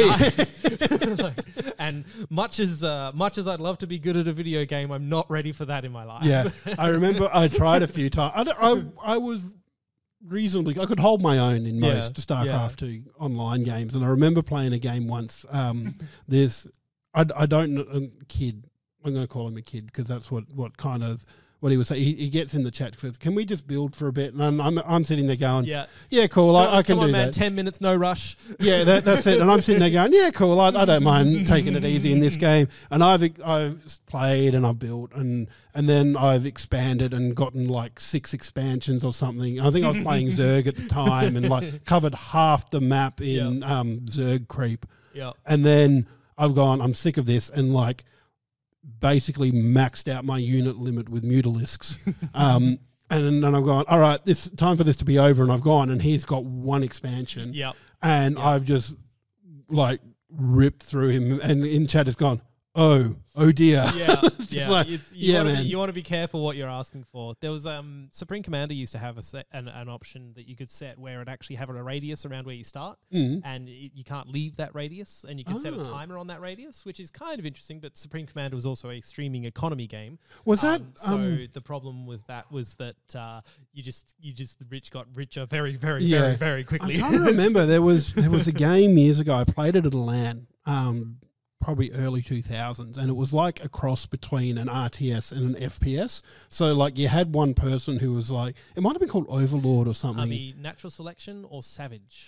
Like, and much as uh, much as I'd love to be good at a video game, I'm not ready for that in my life. Yeah, I remember I tried a few times. I, don't- I, I was reasonably, I could hold my own in Yeah, most StarCraft two online games. And I remember playing a game once. Um, there's, I, I don't know, a kid, I'm going to call him a kid because that's what, what kind of, what he was saying. He, he gets in the chat, says, can we just build for a bit? And I'm, I'm, I'm sitting there going, yeah, yeah. cool, Come I, I can come on, do man. that. Ten minutes, no rush. Yeah, that, that's it. And I'm sitting there going, yeah, cool. I, I don't mind taking it easy in this game. And I've I've played and I've built and and then I've expanded and gotten like six expansions or something. I think I was playing Zerg at the time and like covered half the map in um, Zerg creep. Yeah. And then I've gone, I'm sick of this, and like basically maxed out my unit limit with Mutalisks. Um, and then I've gone, all right, this time for this to be over, and I've gone, and he's got one expansion. Yep. And Yep. I've just like ripped through him, and in chat has gone, oh, oh dear. Yeah, It's yeah. like, It's- you yeah, wanna man. Be, you want to be careful what you're asking for. There was um Supreme Commander used to have a set an, an option that you could set where it actually have a radius around where you start, Mm. and it, you can't leave that radius, and you can set a Ah. timer on that radius, which is kind of interesting. But Supreme Commander was also a streaming economy game. Was that Um, so um, the problem with that was that uh, you just you just the rich got richer very very Yeah. very very quickly. I'm trying to remember. There was there was a game years ago. I played it at a LAN, um, probably early two thousands, and it was like a cross between an R T S and an F P S. So like you had one person who was like, it might have been called Overlord or something. I mean, natural selection or savage.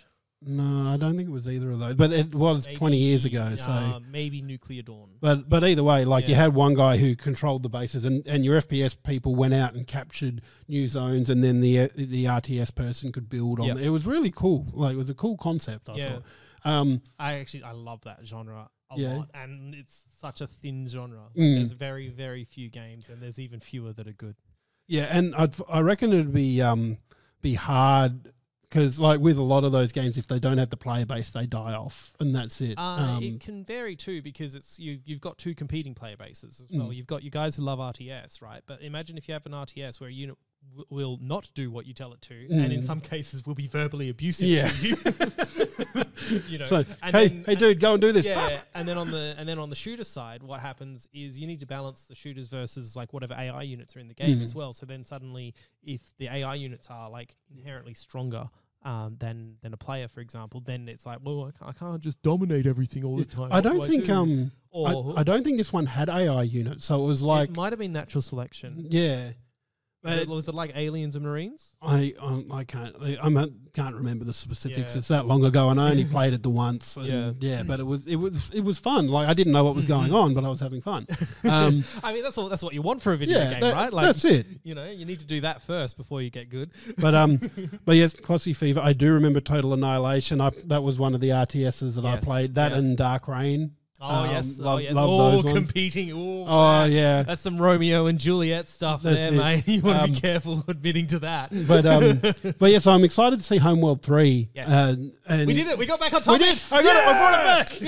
No, I don't think it was either of those. But it was Maybe, twenty years ago. So, uh, maybe Nuclear Dawn. but but either way, like you Yeah. had one guy who controlled the bases, and, and your F P S people went out and captured new zones, and then the the R T S person could build on. Yep. It was really cool. Like it was a cool concept. I Yeah. thought. Um, I actually I love that genre a Yeah. lot, and it's such a thin genre. Like, Mm. There's very very few games, and there's even fewer that are good. Yeah, and I'd, I reckon it'd be um be hard because like with a lot of those games, if they don't have the player base, they die off, and that's it. Uh, um, it can vary too because it's you. You've got two competing player bases as well. Mm. You've got you guys who love R T S, right? But imagine if you have an R T S where a unit w- will not do what you tell it to, and in Mm. some cases will be verbally abusive Yeah. to you. you know, so and hey, then- hey, dude, go and do this. Yeah, and then on the and then on the shooter side, what happens is you need to balance the shooters versus like whatever A I units are in the game Mm. as well. So then suddenly, if the A I units are like inherently stronger um, than than a player, for example, then it's like, well, I can't, I can't just dominate everything all the time. I What don't do think do? um Or I, I don't think this one had A I units, so it was like it might have been natural selection. yeah. Was But it, was it like aliens and marines? I um, I can't I I'm, I can't remember the specifics. Yeah. It's that long ago, and I only played it the once. And Yeah. yeah, but it was it was it was fun. Like I didn't know what was going Mhm. on, but I was having fun. Um, I mean, that's all. That's what you want for a video yeah, game, that- right? Like, that's it. you know, you need to do that first before you get good. But um, but yes, Clossy Fever. I do remember Total Annihilation. I that was one of the R T Ss that I Yes, played. That yeah. and Dark Rain. Oh Um, yes, love- oh yes. love oh, those ones. competing. Oh, Oh man. yeah. That's some Romeo and Juliet stuff That's there, it. mate. You want to Um, be careful admitting to that. But um, but yeah. So I'm excited to see Homeworld three. Yes. Uh, and We did it. We got back on We topic. did. I got it. I brought it back.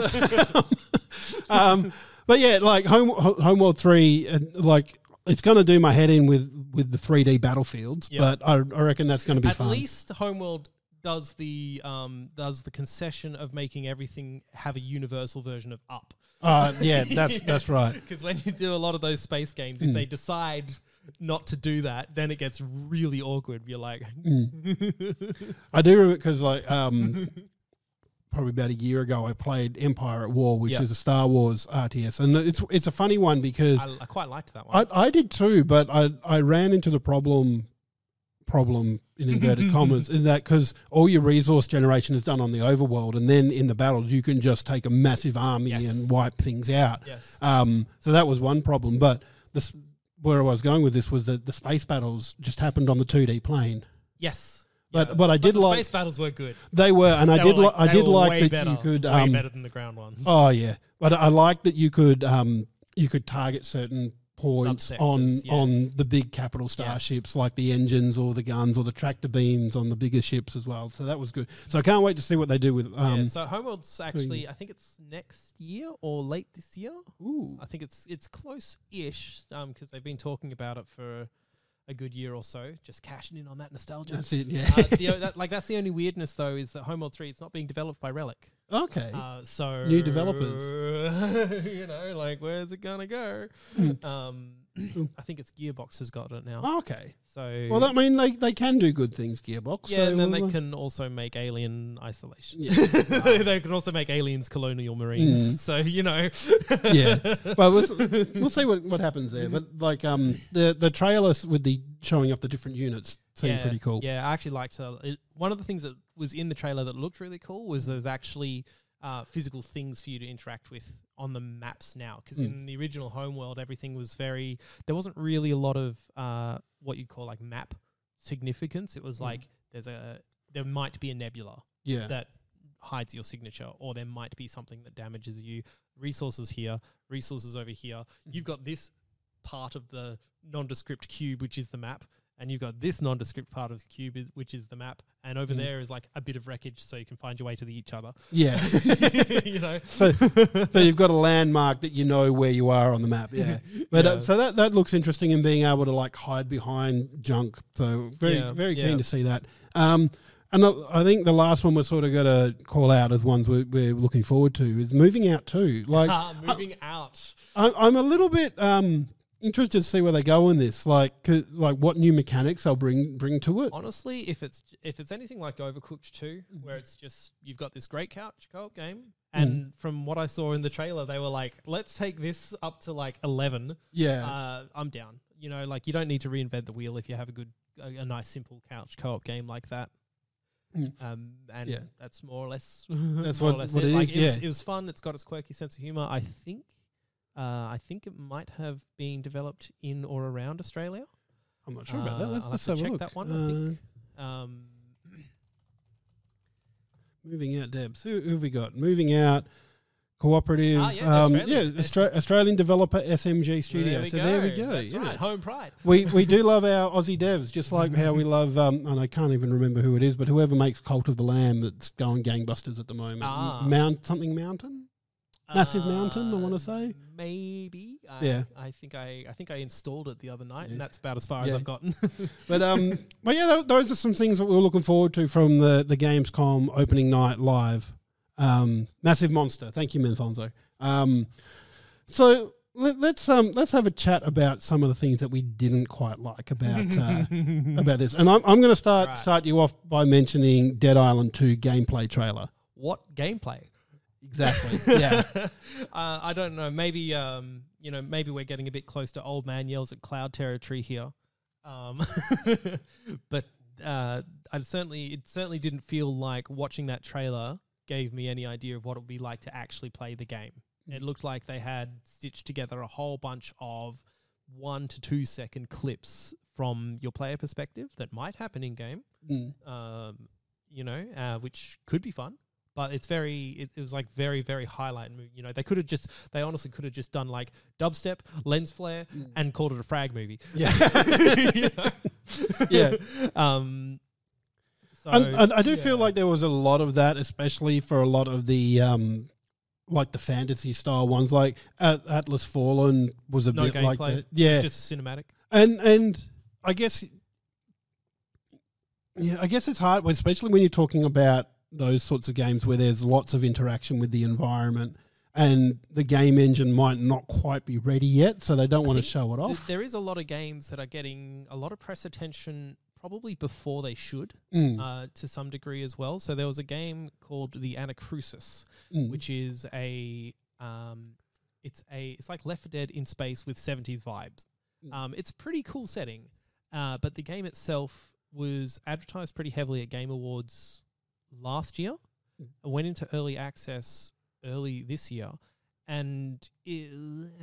Yes. um, but yeah, like Home Ho- Homeworld three, uh, like it's going to do my head in with with the three D battlefields. Yep. But I, I reckon that's going to be At fun. least Homeworld does the um does the concession of making everything have a universal version of up. Uh, yeah, that's that's right. Because when you do a lot of those space games, if Mm. they decide not to do that, then it gets really awkward. You're like, I do remember because like um, probably about a year ago, I played Empire at War, which Yep. is a Star Wars R T S, and it's it's a funny one because I, I quite liked that one. I, I did too, but I, I ran into the problem problem in inverted commas is that because all your resource generation is done on the overworld, and then in the battles you can just take a massive army Yes. and wipe things out. yes. Um, so that was one problem. But this, where I was going with this was that the space battles just happened on the two D plane. Yes. But Yeah. but I did the like space battles were good. they were, and I They did were li- like- I they did were like way that better, you could way um, better than the ground ones. oh yeah, but I like that you could um you could target certain points on Subsectors, on yes. the big capital starships, like the engines or the guns or the tractor beams on the bigger ships as well. So that was good. So I can't wait to see what they do with um. yeah, so Homeworld's actually, I think it's next year or late this year. Ooh. I think it's it's close-ish because they've been talking about it for a good year or so, just cashing in on that nostalgia. That's it. Yeah. uh, the, o- that, like that's the only weirdness though is that Homeworld three, it's not being developed by Relic. okay. Uh, so New developers. you know, like where's it gonna go? Mm. um, I think it's Gearbox has got it now. okay. So Well, that mean they they can do good things, Gearbox. yeah, so and then we'll, they uh, can also make Alien Isolation. Yeah. They can also make Aliens Colonial Marines. Mm. So you know, yeah. Well, we'll, s- we'll see what, what happens there. But like um the the trailer s- with the showing off the different units seemed yeah, pretty cool. Yeah, I actually liked uh, it. One of the things that was in the trailer that looked really cool was there's actually uh, physical things for you to interact with on the maps now. Because Mm. in the original Homeworld, everything was very. There wasn't really a lot of uh, what you'd call like map significance. It was Mm. like there's a there might be a nebula Yeah. that hides your signature, or there might be something that damages you. Resources here, resources over here. You've got this part of the nondescript cube, which is the map, and you've got this nondescript part of the cube, is, which is the map, and over Mm. there is like a bit of wreckage, so you can find your way to the each other. Yeah. you know, so, so you've got a landmark that you know where you are on the map. Yeah. But Yeah. uh, so that that looks interesting in being able to like hide behind junk. So very Yeah, very yeah. keen to see that. Um, and uh, I think the last one we're sort of going to call out as ones we're, we're looking forward to is Moving Out too. Like Ah, moving out. I, I'm a little bit um, interested to see where they go in this. Like 'cause- like what new mechanics they'll bring bring to it. Honestly, if it's if it's anything like Overcooked two, Mm-hmm. where it's just you've got this great couch co-op game, Mm. and from what I saw in the trailer, they were like, let's take this up to like eleven. Yeah. Uh, I'm down. You know, like you don't need to reinvent the wheel if you have a good, a, a nice simple couch co-op game like that. Mm. Um, and Yeah. that's more or less That's more or what- less what it. it Like, is, it, was, yeah. it was fun. It's got its quirky sense of humor. I think, uh, I think it might have been developed in or around Australia. I'm not sure about that. Uh, Let's, I'll let's have have, to a check look. that one, I Uh, think. Um, moving out, Debs. Who, who have we got? Moving out. Cooperative, Ah, yeah, um, Australian. yeah, Austra- Australian developer S M G there Studio. we So go. there we go. That's yeah. right. Home pride. We we do love our Aussie devs, just like how we love, um, and I can't even remember who it is, but whoever makes Cult of the Lamb that's going gangbusters at the moment. Ah. Mount something Mountain, Massive Mountain. I want Uh, to say. maybe. I, Yeah. I think I I think I installed it the other night, Yeah. and that's about as far Yeah. as I've gotten. But um, but yeah, tho- those are some things that we we're looking forward to from the the Gamescom opening night live. Um, Massive Monster. Thank you, Menthonzo. Um, so let, let's um let's have a chat about some of the things that we didn't quite like about uh, about this, and I'm I'm going to start Right. start you off by mentioning Dead Island two gameplay trailer. What gameplay? Exactly. Yeah. uh, I don't know. Maybe um, you know, maybe we're getting a bit close to old man yells at cloud territory here. Um, but uh, I certainly it certainly didn't feel like watching that trailer gave me any idea of what it would be like to actually play the game. It looked like they had stitched together a whole bunch of one to two second clips from your player perspective that might happen in game, Mm. um, you know, uh, which could be fun. But it's very, it, it was like very, very highlight. mo- You know, they could have just, they honestly could have just done like dubstep, lens flare, and called it a frag movie. Yeah. You know? Yeah. Um, so, And, and I do feel yeah. like there was a lot of that, especially for a lot of the um, like the fantasy style ones. Like At- Atlas Fallen was a No bit like gameplay, that. Yeah, just a cinematic. and and I guess yeah, I guess it's hard, especially when you're talking about those sorts of games where there's lots of interaction with the environment, and the game engine might not quite be ready yet, so they don't want to think show it Th- off. There is a lot of games that are getting a lot of press attention probably before they should, Mm, uh, to some degree as well. So there was a game called the Anacrusis, mm, which is a um, it's a it's like Left four Dead in space with seventies vibes. Mm. Um, it's a pretty cool setting, uh, but the game itself was advertised pretty heavily at Game Awards last year. Mm. It went into early access early this year, and it,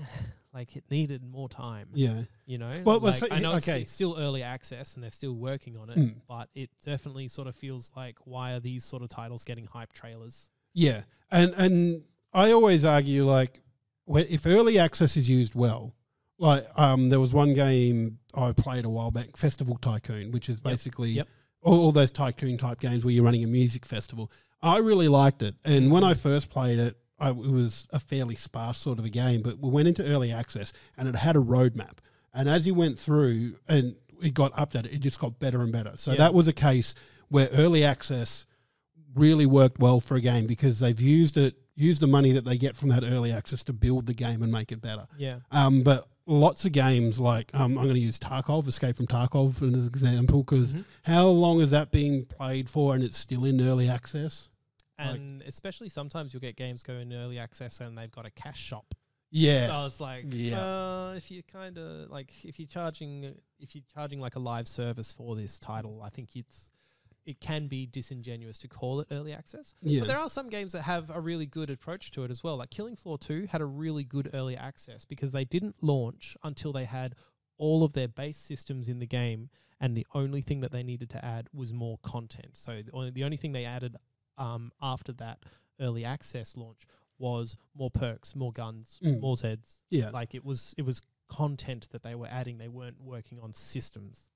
like it needed more time. yeah. You know, Well, well, like, so- I know okay. it's, it's still early access and they're still working on it, Mm. but it definitely sort of feels like, why are these sort of titles getting hype trailers? Yeah, and and I always argue like whe- if early access is used well, like um, there was one game I played a while back, Festival Tycoon, which is basically Yep. All, all those tycoon type games where you're running a music festival. I really liked it, and when I Mm-hmm. first played it, I, it was a fairly sparse sort of a game. But we went into early access, and it had a roadmap, and as you went through and it got updated, it just got better and better. So Yeah. that was a case where early access really worked well for a game because they've used it, used the money that they get from that early access to build the game and make it better. Yeah. Um, but lots of games like um, I'm going to use Tarkov, Escape from Tarkov, as an example, because Mhm. how long is that being played for and it's still in early access? Like- And especially sometimes you'll get games go in early access and they've got a cash shop. Yeah, So it's like, Yeah. uh, if you're kind of like, if you're charging, if you're charging like a live service for this title, I think it's, it can be disingenuous to call it early access. yeah, But there are some games that have a really good approach to it as well. Like Killing Floor two had a really good early access because they didn't launch until they had all of their base systems in the game, and the only thing that they needed to add was more content. So the only, the only thing they added um, after that early access launch was more perks, more guns, Mm. more Zeds. yeah. Like it was, it was content that they were adding. They weren't working on systems.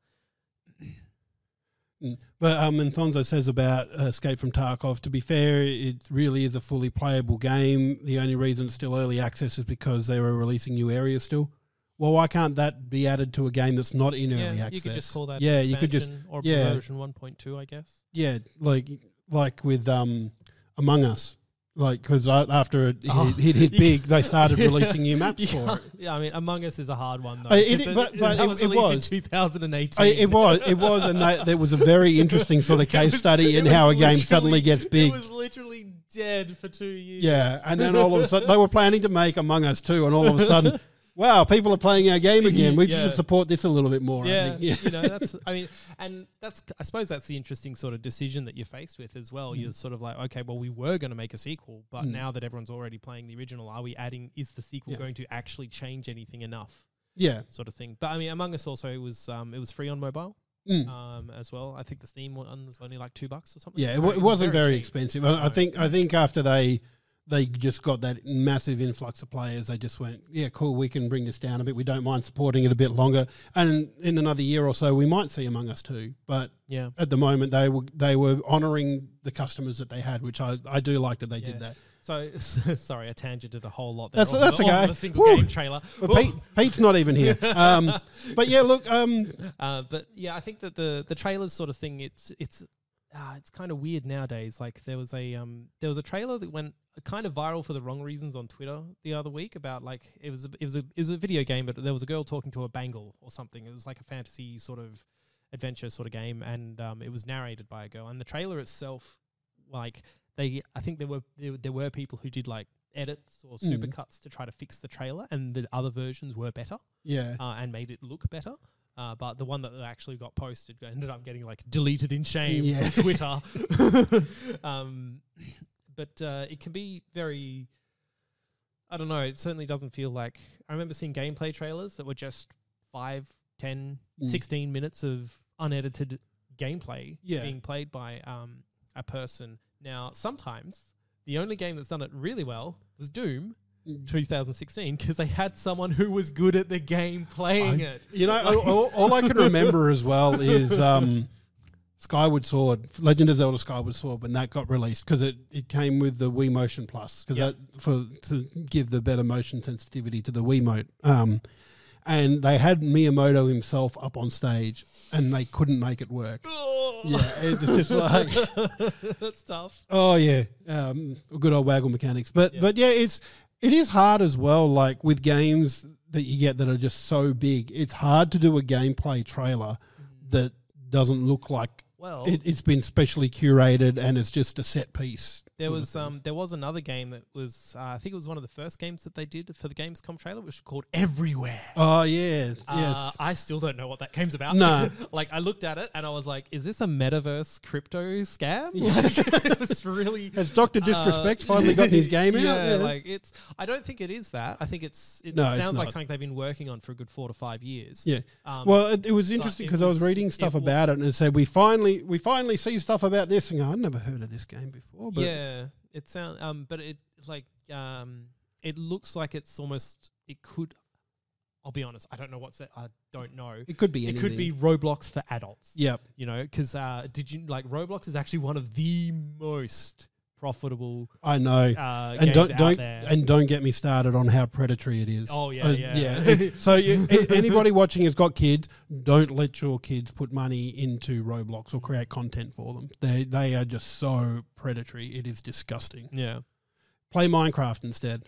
Mm. But um, Menthonzo says about uh, Escape from Tarkov, to be fair, it really is a fully playable game. The only reason it's still early access is because they were releasing new areas still. Well, why can't that be added to a game that's not in early Yeah, access? you could just call that yeah, expansion you could just or yeah. version one point two, I guess. yeah, like like with um, Among Us, like because after it, Oh. it, it hit You big, they started releasing new maps You for can't- it. Yeah, I mean, Among Us is a hard one though. Uh, it- 'cause but- but that it- was it released was. in two thousand eighteen. I, it was, it was, and that, there was a very interesting sort of It case was- study it in was how a game literally- suddenly gets big. It was literally dead for two years. Yeah, and then all of a sudden they were planning to make Among Us two, and all of a sudden wow, people are playing our game again. We Yeah. should support this a little bit more. I Yeah, think. yeah. you know, that's, I mean, and that's, I suppose that's the interesting sort of decision that you're faced with as well. Mm. You're sort of like, okay, well, we were going to make a sequel, but Mm. now that everyone's already playing the original, are we adding, is the sequel Yeah. going to actually change anything enough? Yeah. Sort of thing. But I mean, Among Us also, it was, um, it was free on mobile. Mm. Um, as well, I think the Steam one was only like two bucks or something. Yeah, it, So w- it wasn't very, cheap. expensive. I, I No. think I think after they they just got that massive influx of players, they just went, yeah, cool, we can bring this down a bit. We don't mind supporting it a bit longer. And in another year or so, we might see Among Us too. But Yeah, at the moment, they were they were honouring the customers that they had, which I, I do like that they Yeah. did that. So sorry, I tangented a whole lot. There That's- off that's of the- off okay. of a single Woo. game trailer. But Pete, Pete's not even here. Um, but yeah, look, um, Uh, but yeah, I think that the the trailers sort of thing, it's it's uh, it's kind of weird nowadays. Like there was a um there was a trailer that went kind of viral for the wrong reasons on Twitter the other week about like it was a, it was a it was a video game, but there was a girl talking to a bangle or something. It was like a fantasy sort of adventure sort of game, and um, it was narrated by a girl. And the trailer itself, like they, I think there were there, there were people who did like edits or Mm. supercuts to try to fix the trailer, and the other versions were better yeah. uh, and made it look better. Uh, but the one that actually got posted ended up getting like deleted in shame Yeah. from Twitter. um, but uh, it can be very, I don't know, it certainly doesn't feel like, I remember seeing gameplay trailers that were just five, ten, Mm. sixteen minutes of unedited gameplay Yeah. being played by um, a person. Now, sometimes the only game that's done it really well was Doom. Mm. twenty sixteen, because they had someone who was good at the game playing I- it. You know, all, all, all I can remember as well is um, Skyward Sword, Legend of Zelda Skyward Sword, when that got released, because it, it came with the Wii Motion Plus, because Yep. that for to give the better motion sensitivity to the Wiimote. Um, and they had Miyamoto himself up on stage, and they couldn't make it work. Yeah, it's just like, That's tough. oh yeah, um, good old waggle mechanics. But Yeah. but yeah, it's it is hard as well. Like with games that you get that are just so big, it's hard to do a gameplay trailer that doesn't look like Well, it, it's been specially curated and it's just a set piece. there sort of was thing. um there was another game that was uh, I think it was one of the first games that they did for the Gamescom trailer, which was called Everywhere. Oh yeah, Uh, yes. I still don't know what that game's about. No. Like I looked at it and I was like, "Is this a metaverse crypto scam?" Like, it was really. Has Doctor Disrespect uh, finally gotten his game out? Yeah, Yeah. like it's. I don't think it is that. I think it's. It No, it's sounds like not. something they've been working on for a good four to five years. Yeah. Um, Well, it, it was interesting it because I was was- reading stuff it wa- about it and it said we finally we finally see stuff about this. And I'd never heard of this game before. But yeah, it sounds. Um, but it like um, it looks like it's almost. It could. I'll be honest. I don't know what's it. I don't know. it could be It anything. could be Roblox for adults. Yep. You know, because uh, did you like Roblox is actually one of the most profitable I know. uh, and games don't out don't there. and don't get me started on how predatory it is. Oh, yeah, Uh, yeah. yeah. So you, a- anybody watching has got kids. Don't let your kids put money into Roblox or create content for them. They they are just so predatory. It is disgusting. yeah. Play Minecraft instead.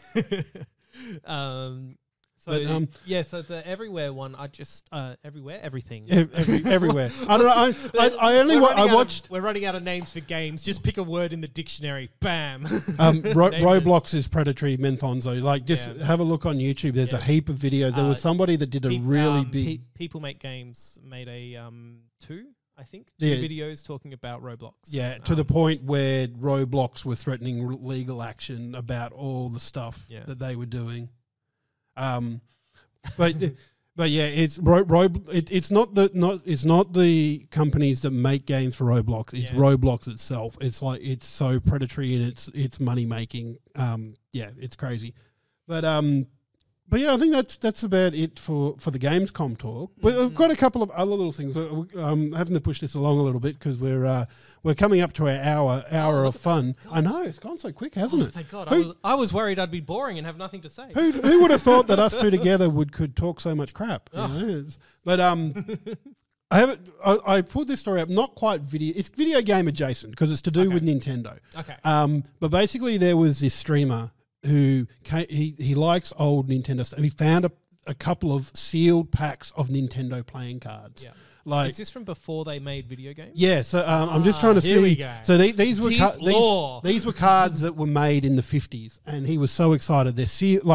um. So But, um, yeah, so the everywhere one, I just uh, everywhere, everything. Ev- every, everywhere. I don't know. I, I, I only We're wa- running I out of- watched we're running out of names for games. Just pick a word in the dictionary. Bam. um, Ro- Name it. Roblox is predatory menthonzo. Like just Yeah. have a look on YouTube. There's Yeah. a heap of videos. There Uh, was somebody that did a Peop- really um, big. Pe- people make games made a um two, I think, two Yeah. videos talking about Roblox. Yeah, to the Um, point where Roblox were threatening r- legal action about all the stuff Yeah. that they were doing. Um, but but yeah, it's Ro- Ro- it, it's not the not it's not the companies that make games for Roblox. It's Yeah. Roblox itself. It's like it's so predatory in its its money making. Um, yeah, it's crazy. But um, but yeah, I think that's that's about it for, for the Gamescom talk. But I've got a couple of other little things. Uh, Um, having to push this along a little bit because we're uh, we're coming up to our hour hour Oh, of fun. I know it's gone so quick, hasn't Oh, it? thank God. Who- I was I was worried I'd be boring and have nothing to say. Who who would have thought that us two together would could talk so much crap? you Oh. know? It's- But um, I haven't. I, I pulled this story up. Not quite video. It's video game adjacent because it's to do Okay. with Nintendo. Okay. Um, but basically, there was this streamer who came, he he likes old Nintendo stuff. He found a, a couple of sealed packs of Nintendo playing cards. Yeah. Like Is this from before they made video games? yeah, so um, I'm just Ah, trying to here see. we go. So they, these were Deep ca- lore. these, these were cards that were made in the fifties, and he was so excited. They're se- like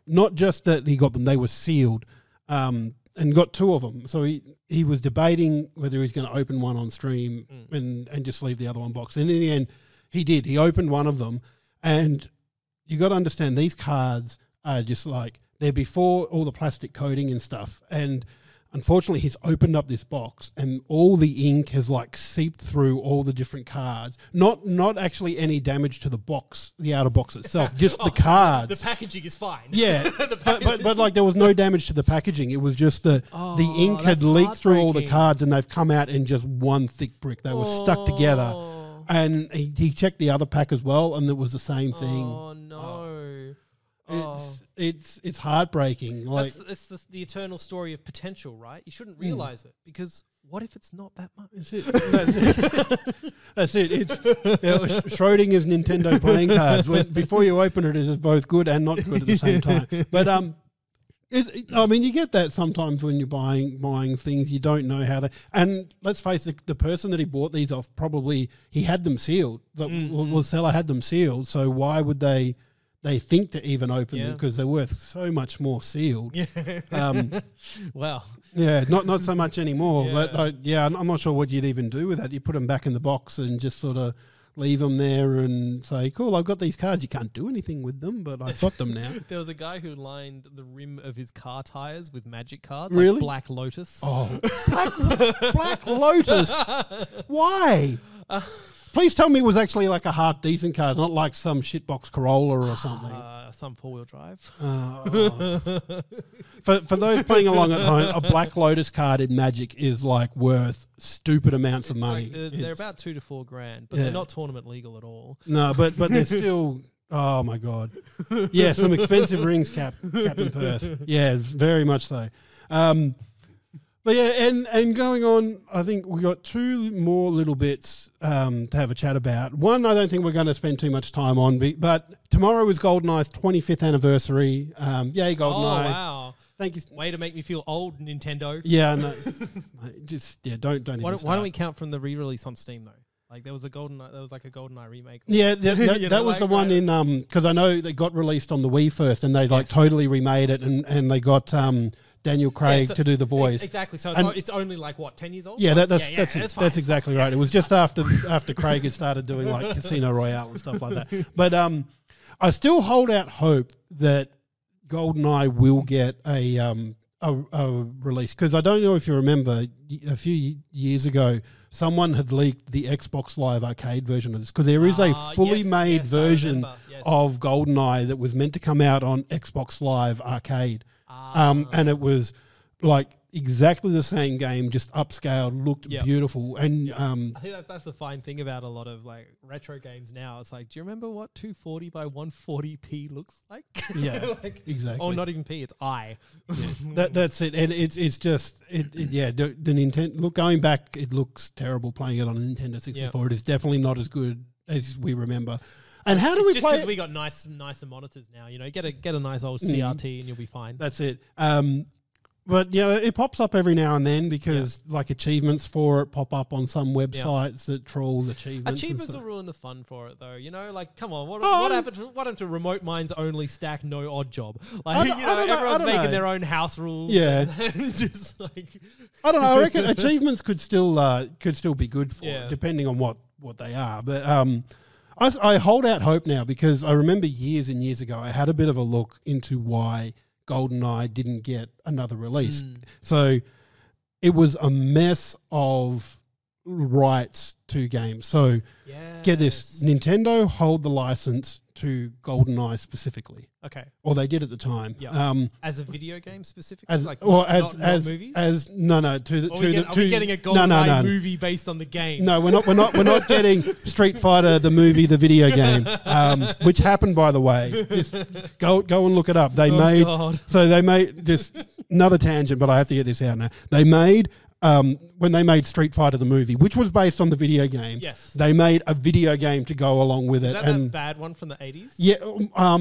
not just that he got them, they were sealed, um, and got two of them. So he, he was debating whether he was going to open one on stream mm. and, and just leave the other one boxed. And in the end, he did. He opened one of them, and you got to understand these cards are just like, they're before all the plastic coating and stuff. And unfortunately, he's opened up this box and all the ink has like seeped through all the different cards. Not not actually any damage to the box, the outer box itself, just oh, the cards. The packaging is fine. Yeah, the but, but but like there was no damage to the packaging. It was just the oh, the ink had leaked through all the heartbreaking. cards and they've come out in just one thick brick. They were oh. stuck together. And he, he checked the other pack as well, and it was the same thing. Oh no! It's Oh. it's it's heartbreaking. Like That's, that's the, the eternal story of potential, right? You shouldn't realize mm. it because what if it's not that much? That's it. That's it. That's it. It's you know, Schrodinger's Nintendo playing cards. When, before you open it, it is both good and not good at the same time. But um, it's, it, I mean, you get that sometimes when you're buying buying things. You don't know how they. And let's face it, the person that he bought these off probably he had them sealed. The Mm-hmm. well, seller had them sealed. So why would they? They think to even open Yeah. them because they're worth so much more sealed. Yeah. Um, Wow. Yeah, not not so much anymore. Yeah. But uh, yeah, I'm I'm not sure what you'd even do with that. You put them back in the box and just sort of leave them there and say, "Cool, I've got these cards. You can't do anything with them, but I've got them now." There was a guy who lined the rim of his car tires with magic cards, Really? like Black Lotus. Oh, Black, Black Lotus. Why? Uh, Please tell me it was actually like a half decent card, not like some shitbox Corolla or something. Uh, some four wheel drive. Oh. for for those playing along at home, a Black Lotus card in Magic is like worth stupid amounts of It's money. like, they're, they're It's- about two to four grand, but Yeah. they're not tournament legal at all. No, but but they're still. Oh my god, yeah, some expensive rings, Cap Captain Perth. Yeah, very much so. Um, but yeah, and and going on, I think we got two more little bits um, to have a chat about. One, I don't think we're going to spend too much time on, be- but tomorrow is GoldenEye's twenty-fifth anniversary. Um, yay, Oh, GoldenEye! wow. Thank you. Way to make me feel old, Nintendo. Yeah, no, mate, just yeah, don't don't. Why even don't, why don't we start. count from the re-release on Steam, though? Like, there was a Golden, there was like a GoldenEye remake. Yeah, that, that, You that know, was like, the one right. in um because I know they got released on the Wii first, and they like Yes. totally remade it, and, and they got um Daniel Craig Yeah, so- to do the voice. Ex- exactly. So it's, And- o- it's only like, what, ten years old? Yeah, that, that's yeah, that's yeah, that's, it's fine, it's exactly fine. right. It was just after after Craig had started doing like Casino Royale and stuff like that. But um, I still hold out hope that GoldenEye will get a um a, a release, because I don't know if you remember y- a few y- years ago someone had leaked the Xbox Live Arcade version of this, because there is a Ah, fully yes, made yes, I version remember, yes. of GoldenEye that was meant to come out on Xbox Live Arcade. Ah. Um, and it was like exactly the same game, just upscaled, looked Yep. beautiful. And Yeah. um, I think that, that's the fine thing about a lot of like retro games now. It's like, do you remember what two forty by one forty p looks like? yeah, like, exactly. oh, not even P, it's I. that, that's it. And it's it's just, it, it yeah, the, the Nintendo, look, going back, it looks terrible playing it on a Nintendo sixty-four. It is definitely not as good as we remember. And how do it's we just play because it? we got nice, nicer monitors now. You know, get a get a nice old C R T and you'll be fine. That's it. Um, but yeah, it pops up every now and then because like achievements for it pop up on some websites that troll achievements. and Achievements stuff. will ruin the fun for it, though. You know, like, come on, what, Oh, what I- happened? To, what happened to remote mines only stack no odd job? Like, I you don't- know, I don't know, I everyone's don't making know. their own house rules. Yeah. and just like, I don't know. I reckon achievements could still uh, could still be good for Yeah. it, depending on what, what they are. But um, I, s- I hold out hope now, because I remember years and years ago I had a bit of a look into why GoldenEye didn't get another release. Mm. So it was a mess of rights to games. So yeah. get this: Nintendo hold the license to GoldenEye specifically, Okay, or they did at the time. Yeah. Um, as a video game specifically, as like or not, as not, not as movies. as no no to the Are, to we, the get, are to we getting a no GoldenEye no no movie based on the game? No, we're not. We're not. We're not getting Street Fighter the movie, the video game, um, which happened, by the way. Just go go and look it up. They Oh, made God. so they made just another tangent, but I have to get this out now. They made um, when they made Street Fighter the movie, which was based on the video game. Yes. They made a video game to go along with Is it, that and that bad one from the eighties? yeah, um,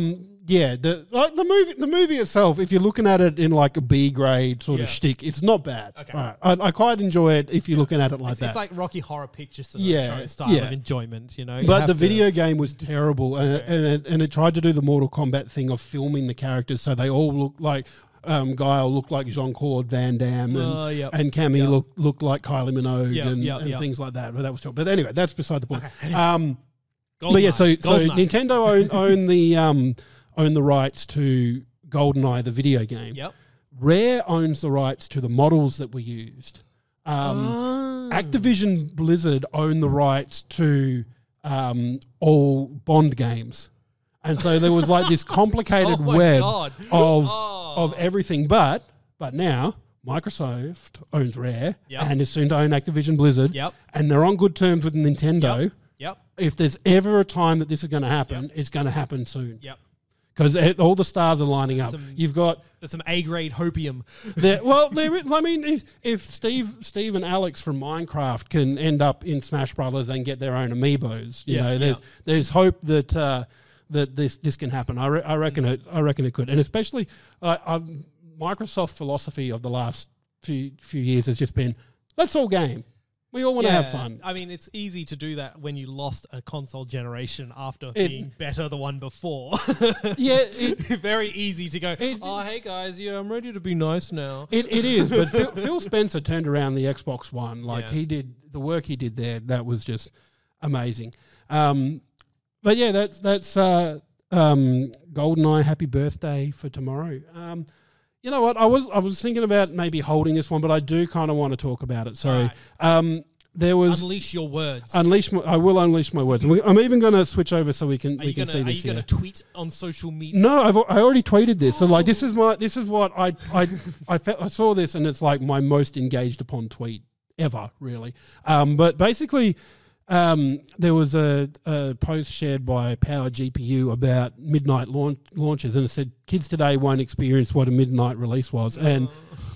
Yeah, the like the movie the movie itself, if you're looking at it in like a B grade sort Yeah. of shtick, it's not bad. Okay. Right. I, I quite enjoy it if you're looking at it like It's, that. it's like Rocky Horror Picture sort of Yeah, show style yeah. of enjoyment, you know. You but have the to- video game was terrible, and, Okay. and, it, and it tried to do the Mortal Kombat thing of filming the characters so they all look like um, Guile looked like Jean-Claude Van Damme, and, Oh, yep. and Cammy Yep. looked looked like Kylie Minogue, Yep, and, yep, and yep. things like that. But that was terrible. But anyway, that's beside the point. Okay. Um, but yeah, so Goldeneye, so Goldeneye. Nintendo own, own the um, own the rights to GoldenEye, the video game. Yep. Rare owns the rights to the models that were used. Um, Ah. Activision Blizzard own the rights to um, all Bond games. And so there was like this complicated Oh my web God. of Oh. of everything. But but now Microsoft owns Rare Yep. and is soon to own Activision Blizzard. Yep. And they're on good terms with Nintendo. Yep. Yep. If there's ever a time that this is going to happen, it's going to happen soon. Yep. Because all the stars are lining up. Some- You've got There's some A grade hopium. there, well, there, I mean, if, if Steve, Steve and Alex from Minecraft can end up in Smash Brothers and get their own amiibos, you Yeah, know, there's yeah. there's hope that uh, that this this can happen. I, re- I reckon it. I reckon it could, and especially uh, um, Microsoft philosophy of the last few few years has just been let's all game. We all want to have fun. I mean, it's easy to do that when you lost a console generation after It- being better the one before. Yeah, it, Very easy to go, It- oh, hey guys, yeah, I'm ready to be nice now. It, it is, but Phil, Phil Spencer turned around the Xbox One. Like Yeah. he did, the work he did there, that was just amazing. Um, but yeah, that's that's uh, um, GoldenEye. Happy birthday for tomorrow. Um, you know what? I was I was thinking about maybe holding this one, but I do kind of want to talk about it. So Alright. um, there was Unleash your words. unleash. My, I will unleash my words. We- I'm even going to switch over so we can Are we you can gonna, see are this you here. going to tweet on social media? No, I've al- I already tweeted this. So like, this is my this is what I I I, fe- I saw this, and it's like my most engaged upon tweet ever, really. Um, but basically, um, there was a, a post shared by Power G P U about midnight launch, launches, and it said kids today won't experience what a midnight release was, and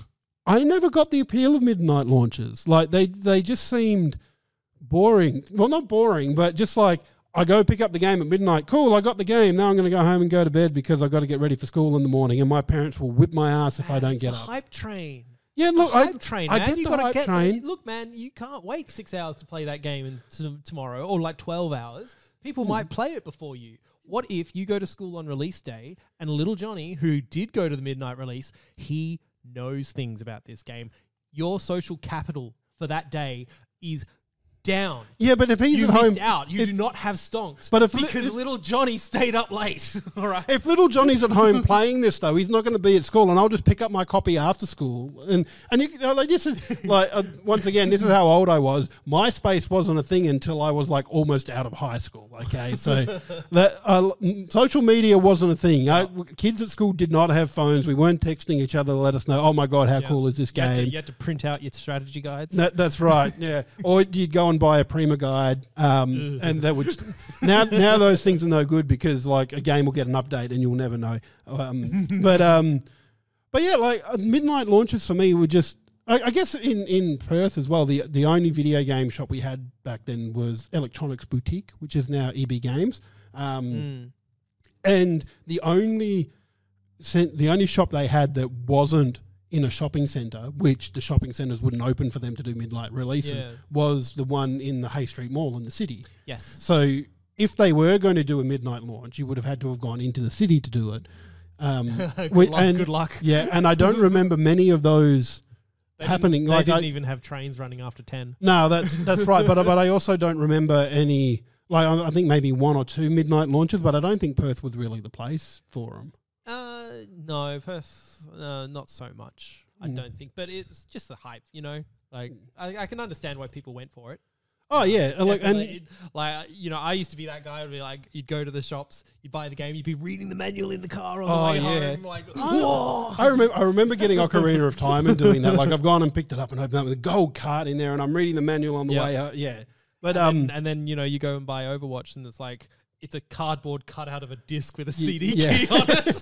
I never got the appeal of midnight launches. Like they they just seemed boring. Well, not boring, but just like I go pick up the game at midnight. Cool, I got the game. Now I'm going to go home and go to bed because I've got to get ready for school in the morning, and my parents will whip my ass if I don't It's get the up. hype train. Yeah, look, I, hype train, I man. get you the gotta hype get train. Look, man, you can't wait six hours to play that game in t- tomorrow, or like twelve hours. People Hmm. might play it before you. What if you go to school on release day and little Johnny, who did go to the midnight release, he knows things about this game. Your social capital for that day is down. Yeah, but if he's You at missed home, out. You if- do not have stonks. But if li- because if- little Johnny stayed up late. All right. if little Johnny's at home playing this though, he's not going to be at school, and I'll just pick up my copy after school. And and you, know, like this is like uh, once again, this is how old I was. MySpace wasn't a thing until I was like almost out of high school. Okay, so that uh, social media wasn't a thing. I, kids at school did not have phones. We weren't texting each other to let us know. Oh my god, how Yeah. cool is this You had, to, game? you had to print out your strategy guides. That, that's right, yeah. Or you'd go and buy a Prima guide, um, and that would now now those things are no good because like a game will get an update and you'll never know. Um, but um, but yeah, like uh, midnight launches for me were just. I, I guess in, in Perth as well, the the only video game shop we had back then was Electronics Boutique, which is now E B Games, um, Mm. and the only cent- the only shop they had that wasn't in a shopping centre, which the shopping centres wouldn't open for them to do midnight releases, Yeah. was the one in the Hay Street Mall in the city. Yes. So if they were going to do a midnight launch, you would have had to have gone into the city to do it. Um, Good we- luck, and- good luck. Yeah, and I don't remember many of those They happening. Didn't, they like didn't I, even have trains running after ten. no, that's that's right. But but I also don't remember any. Like I I think maybe one or two midnight launches, but I don't think Perth was really the place for them. Uh, no, Perth, uh, not so much. I Mm. don't think, but it's just the hype, you know. Like I, I can understand why people went for it. Oh yeah, It's like and definitely- it- like you know, I used to be that guy. Who'd be like, you'd go to the shops, you'd buy the game, you'd be reading the manual in the car on Oh, the way yeah. home. Like, whoa. I remember I remember getting Ocarina of Time and doing that. Like I've gone and picked it up and opened up with a gold card in there, and I'm reading the manual on the Yeah. way out. Yeah, but And, um, then, and then you know you go and buy Overwatch, and it's like it's a cardboard cut out of a disc with a Y- C D yeah. key on it.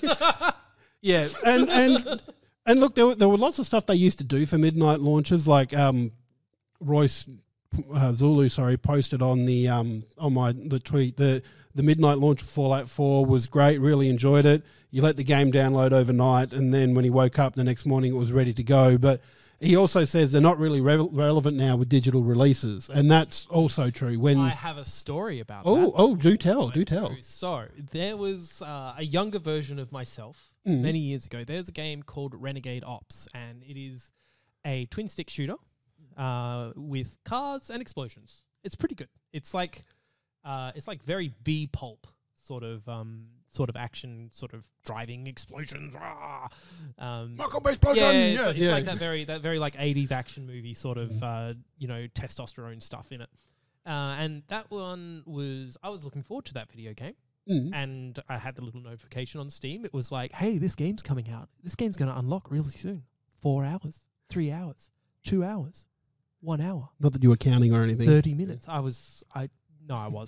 yeah, and and and look, there were, there were lots of stuff they used to do for midnight launches. Like um, Royce uh, Zulu, sorry, posted on the um on my the tweet the the midnight launch of Fallout four was great. Really enjoyed it. You let the game download overnight, and then when he woke up the next morning, it was ready to go. But he also says they're not really re- relevant now with digital releases, and that's also true. When I have a story about oh that. oh do tell do tell. So there was uh, a younger version of myself Mm. many years ago. There's a game called Renegade Ops, and it is a twin stick shooter uh, with cars and explosions. It's pretty good. It's like uh, it's like very B pulp sort of um, sort of action, sort of driving explosions. Rah! Um, explosion. yeah, it's, yeah, it's yeah. like that very that very like eighties action movie sort of uh, you know testosterone stuff in it. Uh, and that one was I was looking forward to that video game. Mm. And I had the little notification on Steam. It was like, hey, this game's coming out. This game's going to unlock really soon. Four hours, three hours, two hours, one hour, Not that you were counting or anything. thirty minutes. I was, I, no, I was.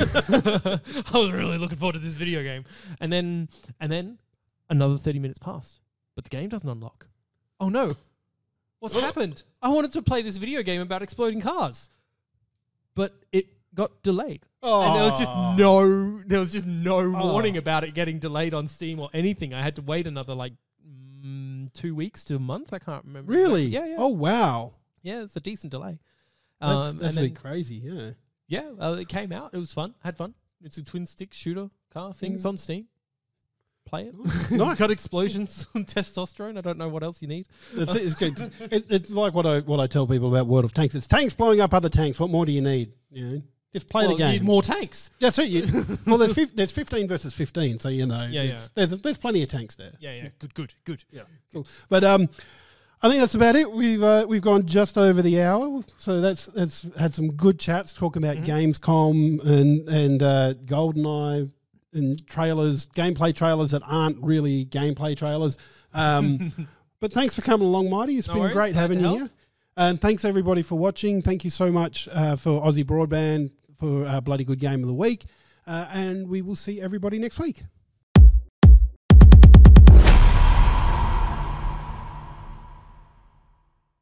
I was really looking forward to this video game. And then, and then another thirty minutes passed, but the game doesn't unlock. Oh no. What's happened? I wanted to play this video game about exploding cars, but it got delayed. And there was just no, there was just no warning about it getting delayed on Steam or anything. I had to wait another like mm, two weeks to a month. I can't remember. Really? Yeah, yeah. Oh wow. Yeah, it's a decent delay. That's, Um, that's a and bit then, crazy. Yeah. yeah, uh, it came out. It was fun. Had fun. It's a twin stick shooter car thing. It's on Steam. Play it. Nice. It's got explosions and testosterone. I don't know what else you need. That's it. It's good. It's, it's like what I what I tell people about World of Tanks. It's tanks blowing up other tanks. What more do you need? You know, just play Well, the you game. need more tanks. That's it. You, well, there's fif- there's fifteen versus fifteen, so you know. Yeah, it's- yeah. There's there's plenty of tanks there. Yeah, yeah. Good, good, good. Yeah. Cool. But um, I think that's about it. We've uh, we've gone just over the hour, so that's that's had some good chats talking about Mm-hmm. Gamescom and and uh, GoldenEye and trailers, gameplay trailers that aren't really gameplay trailers. Um, but thanks for coming along, Mighty. It's No been worries. great Glad having to you help. here. And thanks everybody for watching. Thank you so much uh, for Aussie Broadband for uh, Bloody Good Game of the Week. Uh, and we will see everybody next week.